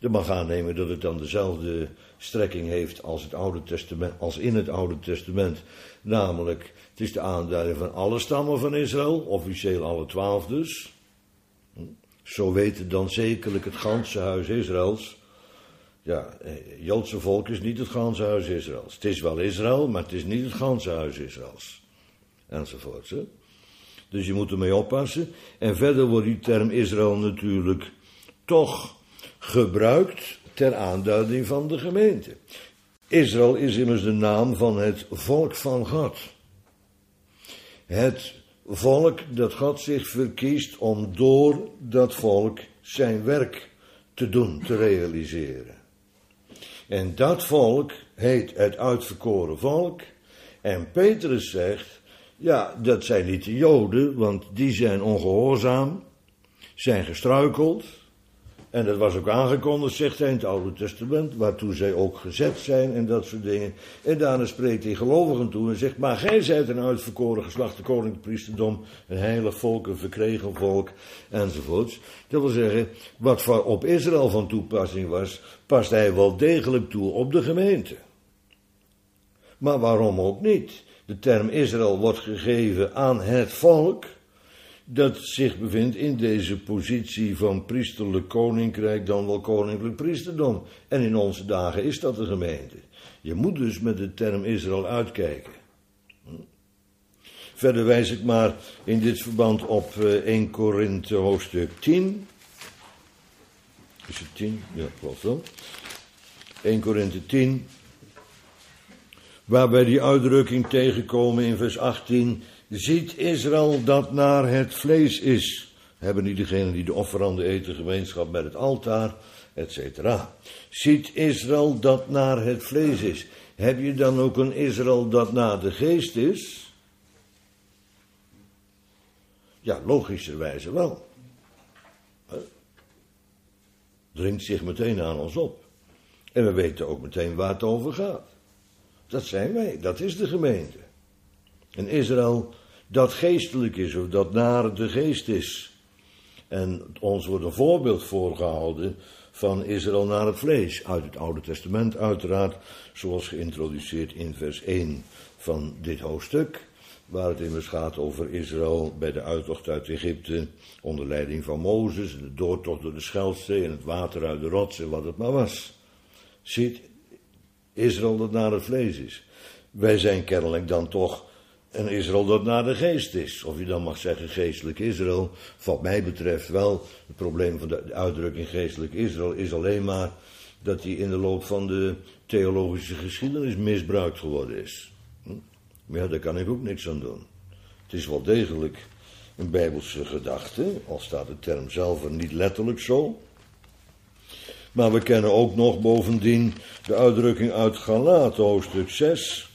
Je mag aannemen dat het dan dezelfde strekking heeft als, het Oude Testament, als in het Oude Testament. Namelijk, het is de aanduiding van alle stammen van Israël, officieel alle twaalf dus. Zo weten dan zekerlijk het ganse huis Israëls. Ja, het Joodse volk is niet het ganse huis Israëls. Het is wel Israël, maar het is niet het ganse huis Israëls. Enzovoort. Hè? Dus je moet ermee oppassen. En verder wordt die term Israël natuurlijk toch gebruikt ter aanduiding van de gemeente. Israël is immers de naam van het volk van God. Het volk dat God zich verkiest om door dat volk zijn werk te doen, te realiseren. En dat volk heet het uitverkoren volk. En Petrus zegt, ja, dat zijn niet de Joden, want die zijn ongehoorzaam, zijn gestruikeld. En dat was ook aangekondigd, zegt hij in het Oude Testament, waartoe zij ook gezet zijn en dat soort dingen. En daarna spreekt hij gelovigen toe en zegt, maar gij zijt een uitverkoren geslacht, de koninklijk priesterdom, een heilig volk, een verkregen volk, enzovoorts. Dat wil zeggen, wat voor op Israël van toepassing was, past hij wel degelijk toe op de gemeente. Maar waarom ook niet? De term Israël wordt gegeven aan het volk dat zich bevindt in deze positie van priesterlijk koninkrijk, dan wel koninklijk priesterdom. En in onze dagen is dat de gemeente. Je moet dus met de term Israël uitkijken. Verder wijs ik maar in dit verband op Eerste Korinthe hoofdstuk tien. Is het tien? Ja, klopt wel. Eerste Korinthe tien. Waar wij die uitdrukking tegenkomen in vers achttien. Ziet Israël dat naar het vlees is? Hebben niet degenen die de offeranden eten gemeenschap met het altaar, et cetera. Ziet Israël dat naar het vlees is? Heb je dan ook een Israël dat naar de geest is? Ja, logischerwijze wel. Dringt zich meteen aan ons op. En we weten ook meteen waar het over gaat. Dat zijn wij, dat is de gemeente. Een Israël dat geestelijk is, of dat naar de geest is. En ons wordt een voorbeeld voorgehouden van Israël naar het vlees. Uit het Oude Testament uiteraard, zoals geïntroduceerd in vers één van dit hoofdstuk. Waar het immers gaat over Israël bij de uittocht uit Egypte, onder leiding van Mozes, de doortocht door de Scheldzee en het water uit de rots en wat het maar was. Ziet Israël dat naar het vlees is. Wij zijn kennelijk dan toch een Israël dat naar de geest is. Of je dan mag zeggen geestelijk Israël. Wat mij betreft wel. Het probleem van de uitdrukking geestelijk Israël is alleen maar dat die in de loop van de theologische geschiedenis misbruikt geworden is. Maar ja, daar kan ik ook niks aan doen. Het is wel degelijk een bijbelse gedachte, al staat de term zelf er niet letterlijk zo. Maar we kennen ook nog bovendien de uitdrukking uit Galaten, hoofdstuk zes.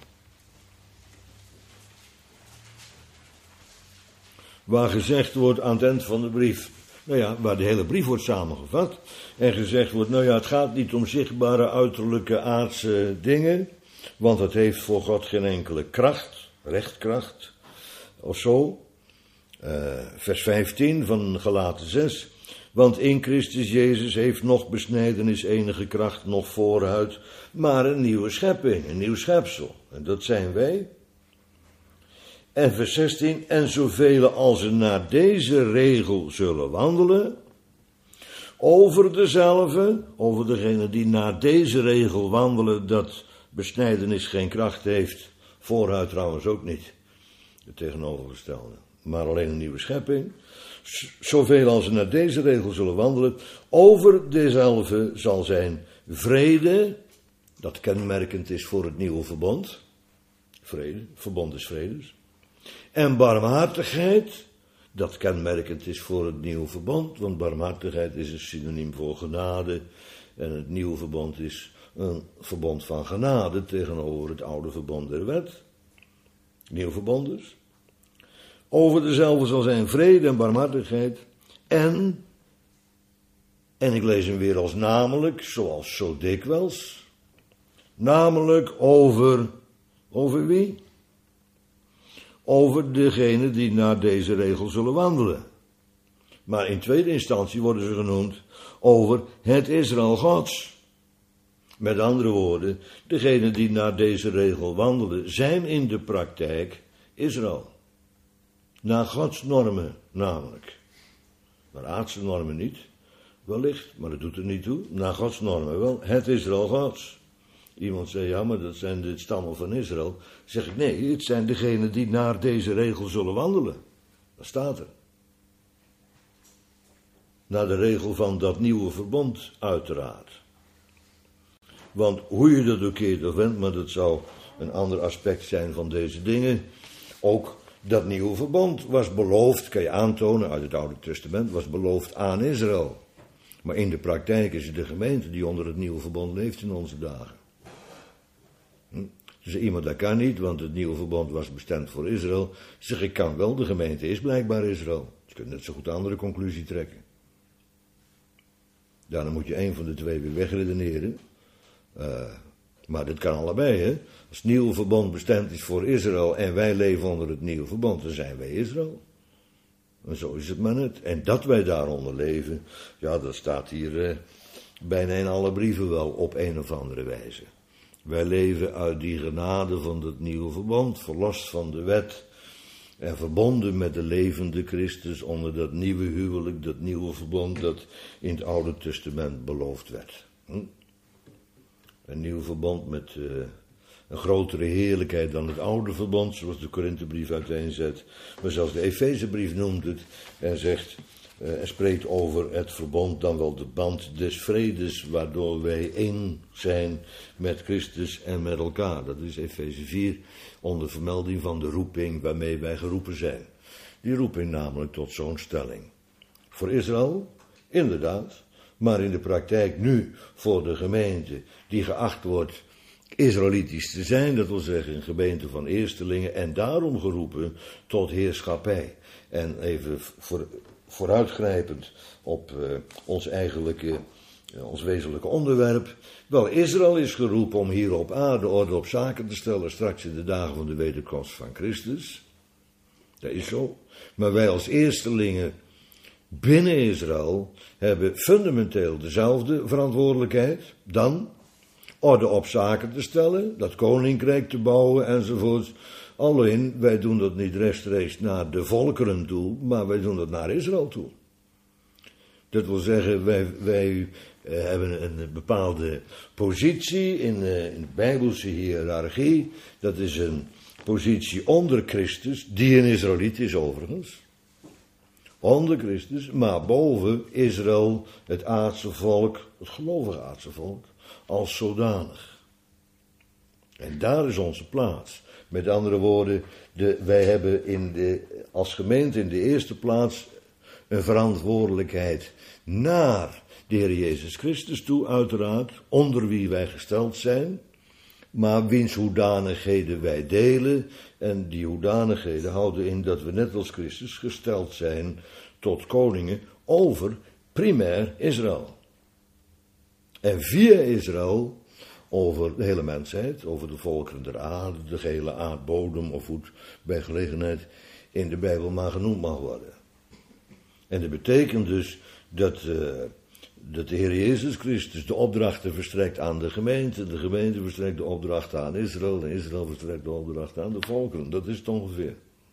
Waar gezegd wordt aan het eind van de brief, nou ja, waar de hele brief wordt samengevat. En gezegd wordt, nou ja, het gaat niet om zichtbare uiterlijke aardse dingen, want het heeft voor God geen enkele kracht, rechtkracht, of zo. Uh, vers vijftien van Galaten zes. Want in Christus Jezus heeft nog besnijdenis enige kracht, nog vooruit, maar een nieuwe schepping, een nieuw schepsel. En dat zijn wij. En vers zestien, en zoveel als er naar deze regel zullen wandelen, over dezelfde, over degene die naar deze regel wandelen, dat besnijdenis geen kracht heeft, vooruit trouwens ook niet, het tegenovergestelde, maar alleen een nieuwe schepping. Zoveel als ze naar deze regel zullen wandelen, over dezelfde zal zijn vrede, dat kenmerkend is voor het nieuwe verbond. Vrede, verbond is vredes. En barmhartigheid, dat kenmerkend is voor het nieuwe verbond, want barmhartigheid is een synoniem voor genade. En het nieuwe verbond is een verbond van genade tegenover het oude verbond der wet. Nieuw verbond dus. Over dezelfde zal zijn vrede en barmhartigheid en, en ik lees hem weer als namelijk, zoals zo dikwijls, namelijk over, over wie? Over degene die naar deze regel zullen wandelen. Maar in tweede instantie worden ze genoemd over het Israël Gods. Met andere woorden, degenen die naar deze regel wandelen, zijn in de praktijk Israël. Naar Gods normen namelijk. Naar aardse normen niet, wellicht, maar dat doet er niet toe. Naar Gods normen wel, het Israël Gods. Iemand zei, ja, maar dat zijn de stammen van Israël. Dan zeg ik, nee, het zijn degenen die naar deze regel zullen wandelen. Dat staat er. Naar de regel van dat nieuwe verbond, uiteraard. Want hoe je dat ook keert of wendt, maar dat zou een ander aspect zijn van deze dingen. Ook dat nieuwe verbond was beloofd, kan je aantonen uit het Oude Testament, was beloofd aan Israël. Maar in de praktijk is het de gemeente die onder het nieuwe verbond leeft in onze dagen. Hm? Dus iemand dat kan niet, want het nieuwe verbond was bestemd voor Israël. Zeg ik kan wel, de gemeente is blijkbaar Israël. Je kunt net zo goed een andere conclusie trekken. Ja, dan moet je één van de twee weer wegredeneren. Uh, maar dat kan allebei, hè. Als het nieuwe verbond bestemd is voor Israël en wij leven onder het nieuwe verbond, dan zijn wij Israël. En zo is het maar net. En dat wij daaronder leven, ja, dat staat hier uh, bijna in alle brieven wel op een of andere wijze. Wij leven uit die genade van het nieuwe verbond, verlost van de wet en verbonden met de levende Christus onder dat nieuwe huwelijk, dat nieuwe verbond dat in het Oude Testament beloofd werd. Hm? Een nieuw verbond met uh, een grotere heerlijkheid dan het oude verbond, zoals de Korinthebrief uiteenzet. Maar zelfs de Efezebrief noemt het en zegt, uh, en spreekt over het verbond, dan wel de band des vredes, waardoor wij één zijn met Christus en met elkaar. Dat is Efeze vier, onder vermelding van de roeping waarmee wij geroepen zijn. Die roeping namelijk tot zo'n stelling. Voor Israël, inderdaad, maar in de praktijk nu voor de gemeente die geacht wordt Israëlitisch te zijn, dat wil zeggen een gemeente van eerstelingen en daarom geroepen tot heerschappij. En even voor, vooruitgrijpend op uh, ons eigenlijke, uh, ons wezenlijke onderwerp. Wel, Israël is geroepen om hier op aarde orde op zaken te stellen straks in de dagen van de wederkomst van Christus. Dat is zo. Maar wij als eerstelingen binnen Israël hebben fundamenteel dezelfde verantwoordelijkheid dan orde op zaken te stellen, dat koninkrijk te bouwen enzovoort. Alleen, wij doen dat niet rechtstreeks naar de volkeren toe, maar wij doen dat naar Israël toe. Dat wil zeggen, wij, wij uh, hebben een bepaalde positie in, uh, in de Bijbelse hiërarchie. Dat is een positie onder Christus, die een Israëliet is overigens. Onder Christus, maar boven Israël, het aardse volk, het gelovige aardse volk, als zodanig. En daar is onze plaats. Met andere woorden, de, wij hebben in de, als gemeente in de eerste plaats een verantwoordelijkheid naar de Heer Jezus Christus toe, uiteraard, onder wie wij gesteld zijn, maar wiens hoedanigheden wij delen. En die hoedanigheden houden in dat we net als Christus gesteld zijn tot koningen over primair Israël. En via Israël over de hele mensheid, over de volkeren der aarde, de gehele aardbodem, of hoe het bij gelegenheid in de Bijbel maar genoemd mag worden. En dat betekent dus dat, uh, dat de Heer Jezus Christus de opdrachten verstrekt aan de gemeente, de gemeente verstrekt de opdrachten aan Israël, en Israël verstrekt de opdrachten aan de volkeren. Dat is het ongeveer.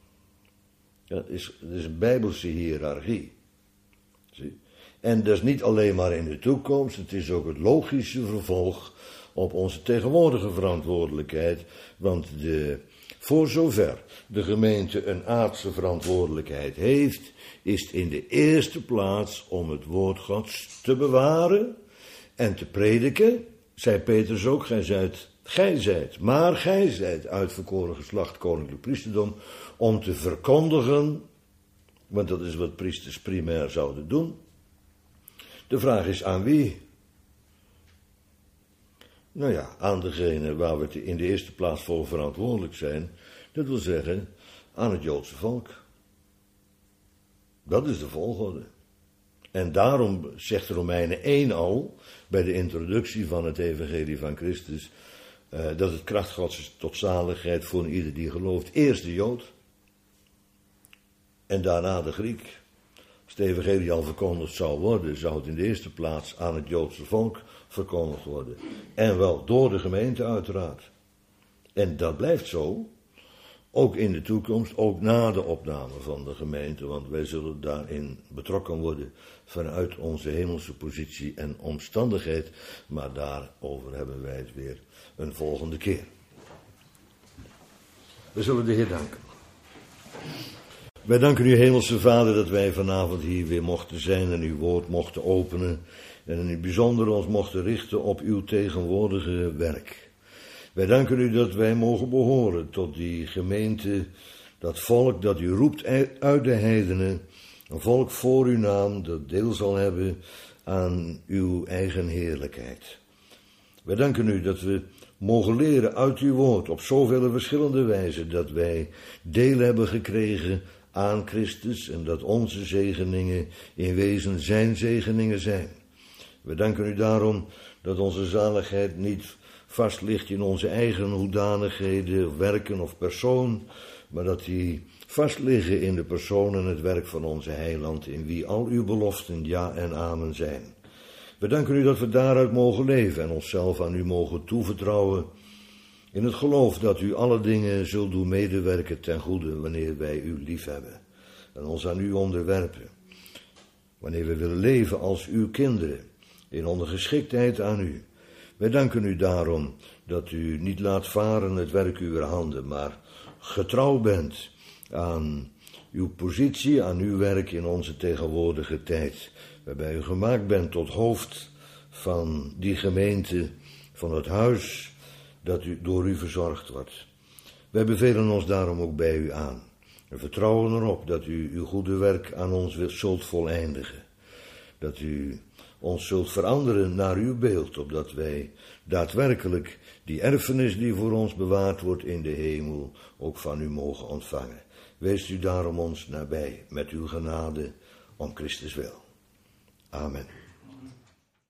Ja, het, is, het is een Bijbelse hiërarchie. Zie? En dat is niet alleen maar in de toekomst, het is ook het logische vervolg op onze tegenwoordige verantwoordelijkheid, want de, voor zover de gemeente een aardse verantwoordelijkheid heeft, is het in de eerste plaats om het woord Gods te bewaren en te prediken. Zei Petrus ook, gij zijt, gij zijt, maar gij zijt uitverkoren geslacht koninklijk priesterdom, om te verkondigen, want dat is wat priesters primair zouden doen. De vraag is aan wie? Nou ja, aan degene waar we in de eerste plaats voor verantwoordelijk zijn. Dat wil zeggen, aan het Joodse volk. Dat is de volgorde. En daarom zegt Romeinen één al, bij de introductie van het evangelie van Christus, uh, dat het kracht Gods is tot zaligheid voor ieder die gelooft. Eerst de Jood en daarna de Griek. Als de evangelie al verkondigd zou worden, zou het in de eerste plaats aan het Joodse volk verkondigd worden. En wel door de gemeente uiteraard. En dat blijft zo, ook in de toekomst, ook na de opname van de gemeente, want wij zullen daarin betrokken worden vanuit onze hemelse positie en omstandigheid, maar daarover hebben wij het weer een volgende keer. We zullen de Heer danken. Wij danken u, hemelse Vader, dat wij vanavond hier weer mochten zijn en uw woord mochten openen en in het bijzonder ons mochten richten op uw tegenwoordige werk. Wij danken u dat wij mogen behoren tot die gemeente, dat volk dat u roept uit de heidenen, een volk voor uw naam dat deel zal hebben aan uw eigen heerlijkheid. Wij danken u dat we mogen leren uit uw woord op zoveel verschillende wijzen, dat wij deel hebben gekregen aan Christus en dat onze zegeningen in wezen zijn zegeningen zijn. We danken u daarom dat onze zaligheid niet vast ligt in onze eigen hoedanigheden, werken of persoon, maar dat die vast liggen in de persoon en het werk van onze heiland, in wie al uw beloften ja en amen zijn. We danken u dat we daaruit mogen leven en onszelf aan u mogen toevertrouwen, in het geloof dat u alle dingen zult doen medewerken ten goede wanneer wij u liefhebben en ons aan u onderwerpen. Wanneer we willen leven als uw kinderen, in ondergeschiktheid aan u. Wij danken u daarom dat u niet laat varen het werk uw handen, maar getrouw bent aan uw positie, aan uw werk in onze tegenwoordige tijd. Waarbij u gemaakt bent tot hoofd van die gemeente, van het huis dat u, door u verzorgd wordt. Wij bevelen ons daarom ook bij u aan. We vertrouwen erop dat u uw goede werk aan ons zult voleindigen. Dat u ons zult veranderen naar uw beeld, opdat wij daadwerkelijk die erfenis die voor ons bewaard wordt in de hemel ook van u mogen ontvangen. Wees u daarom ons nabij met uw genade om Christus wil. Amen.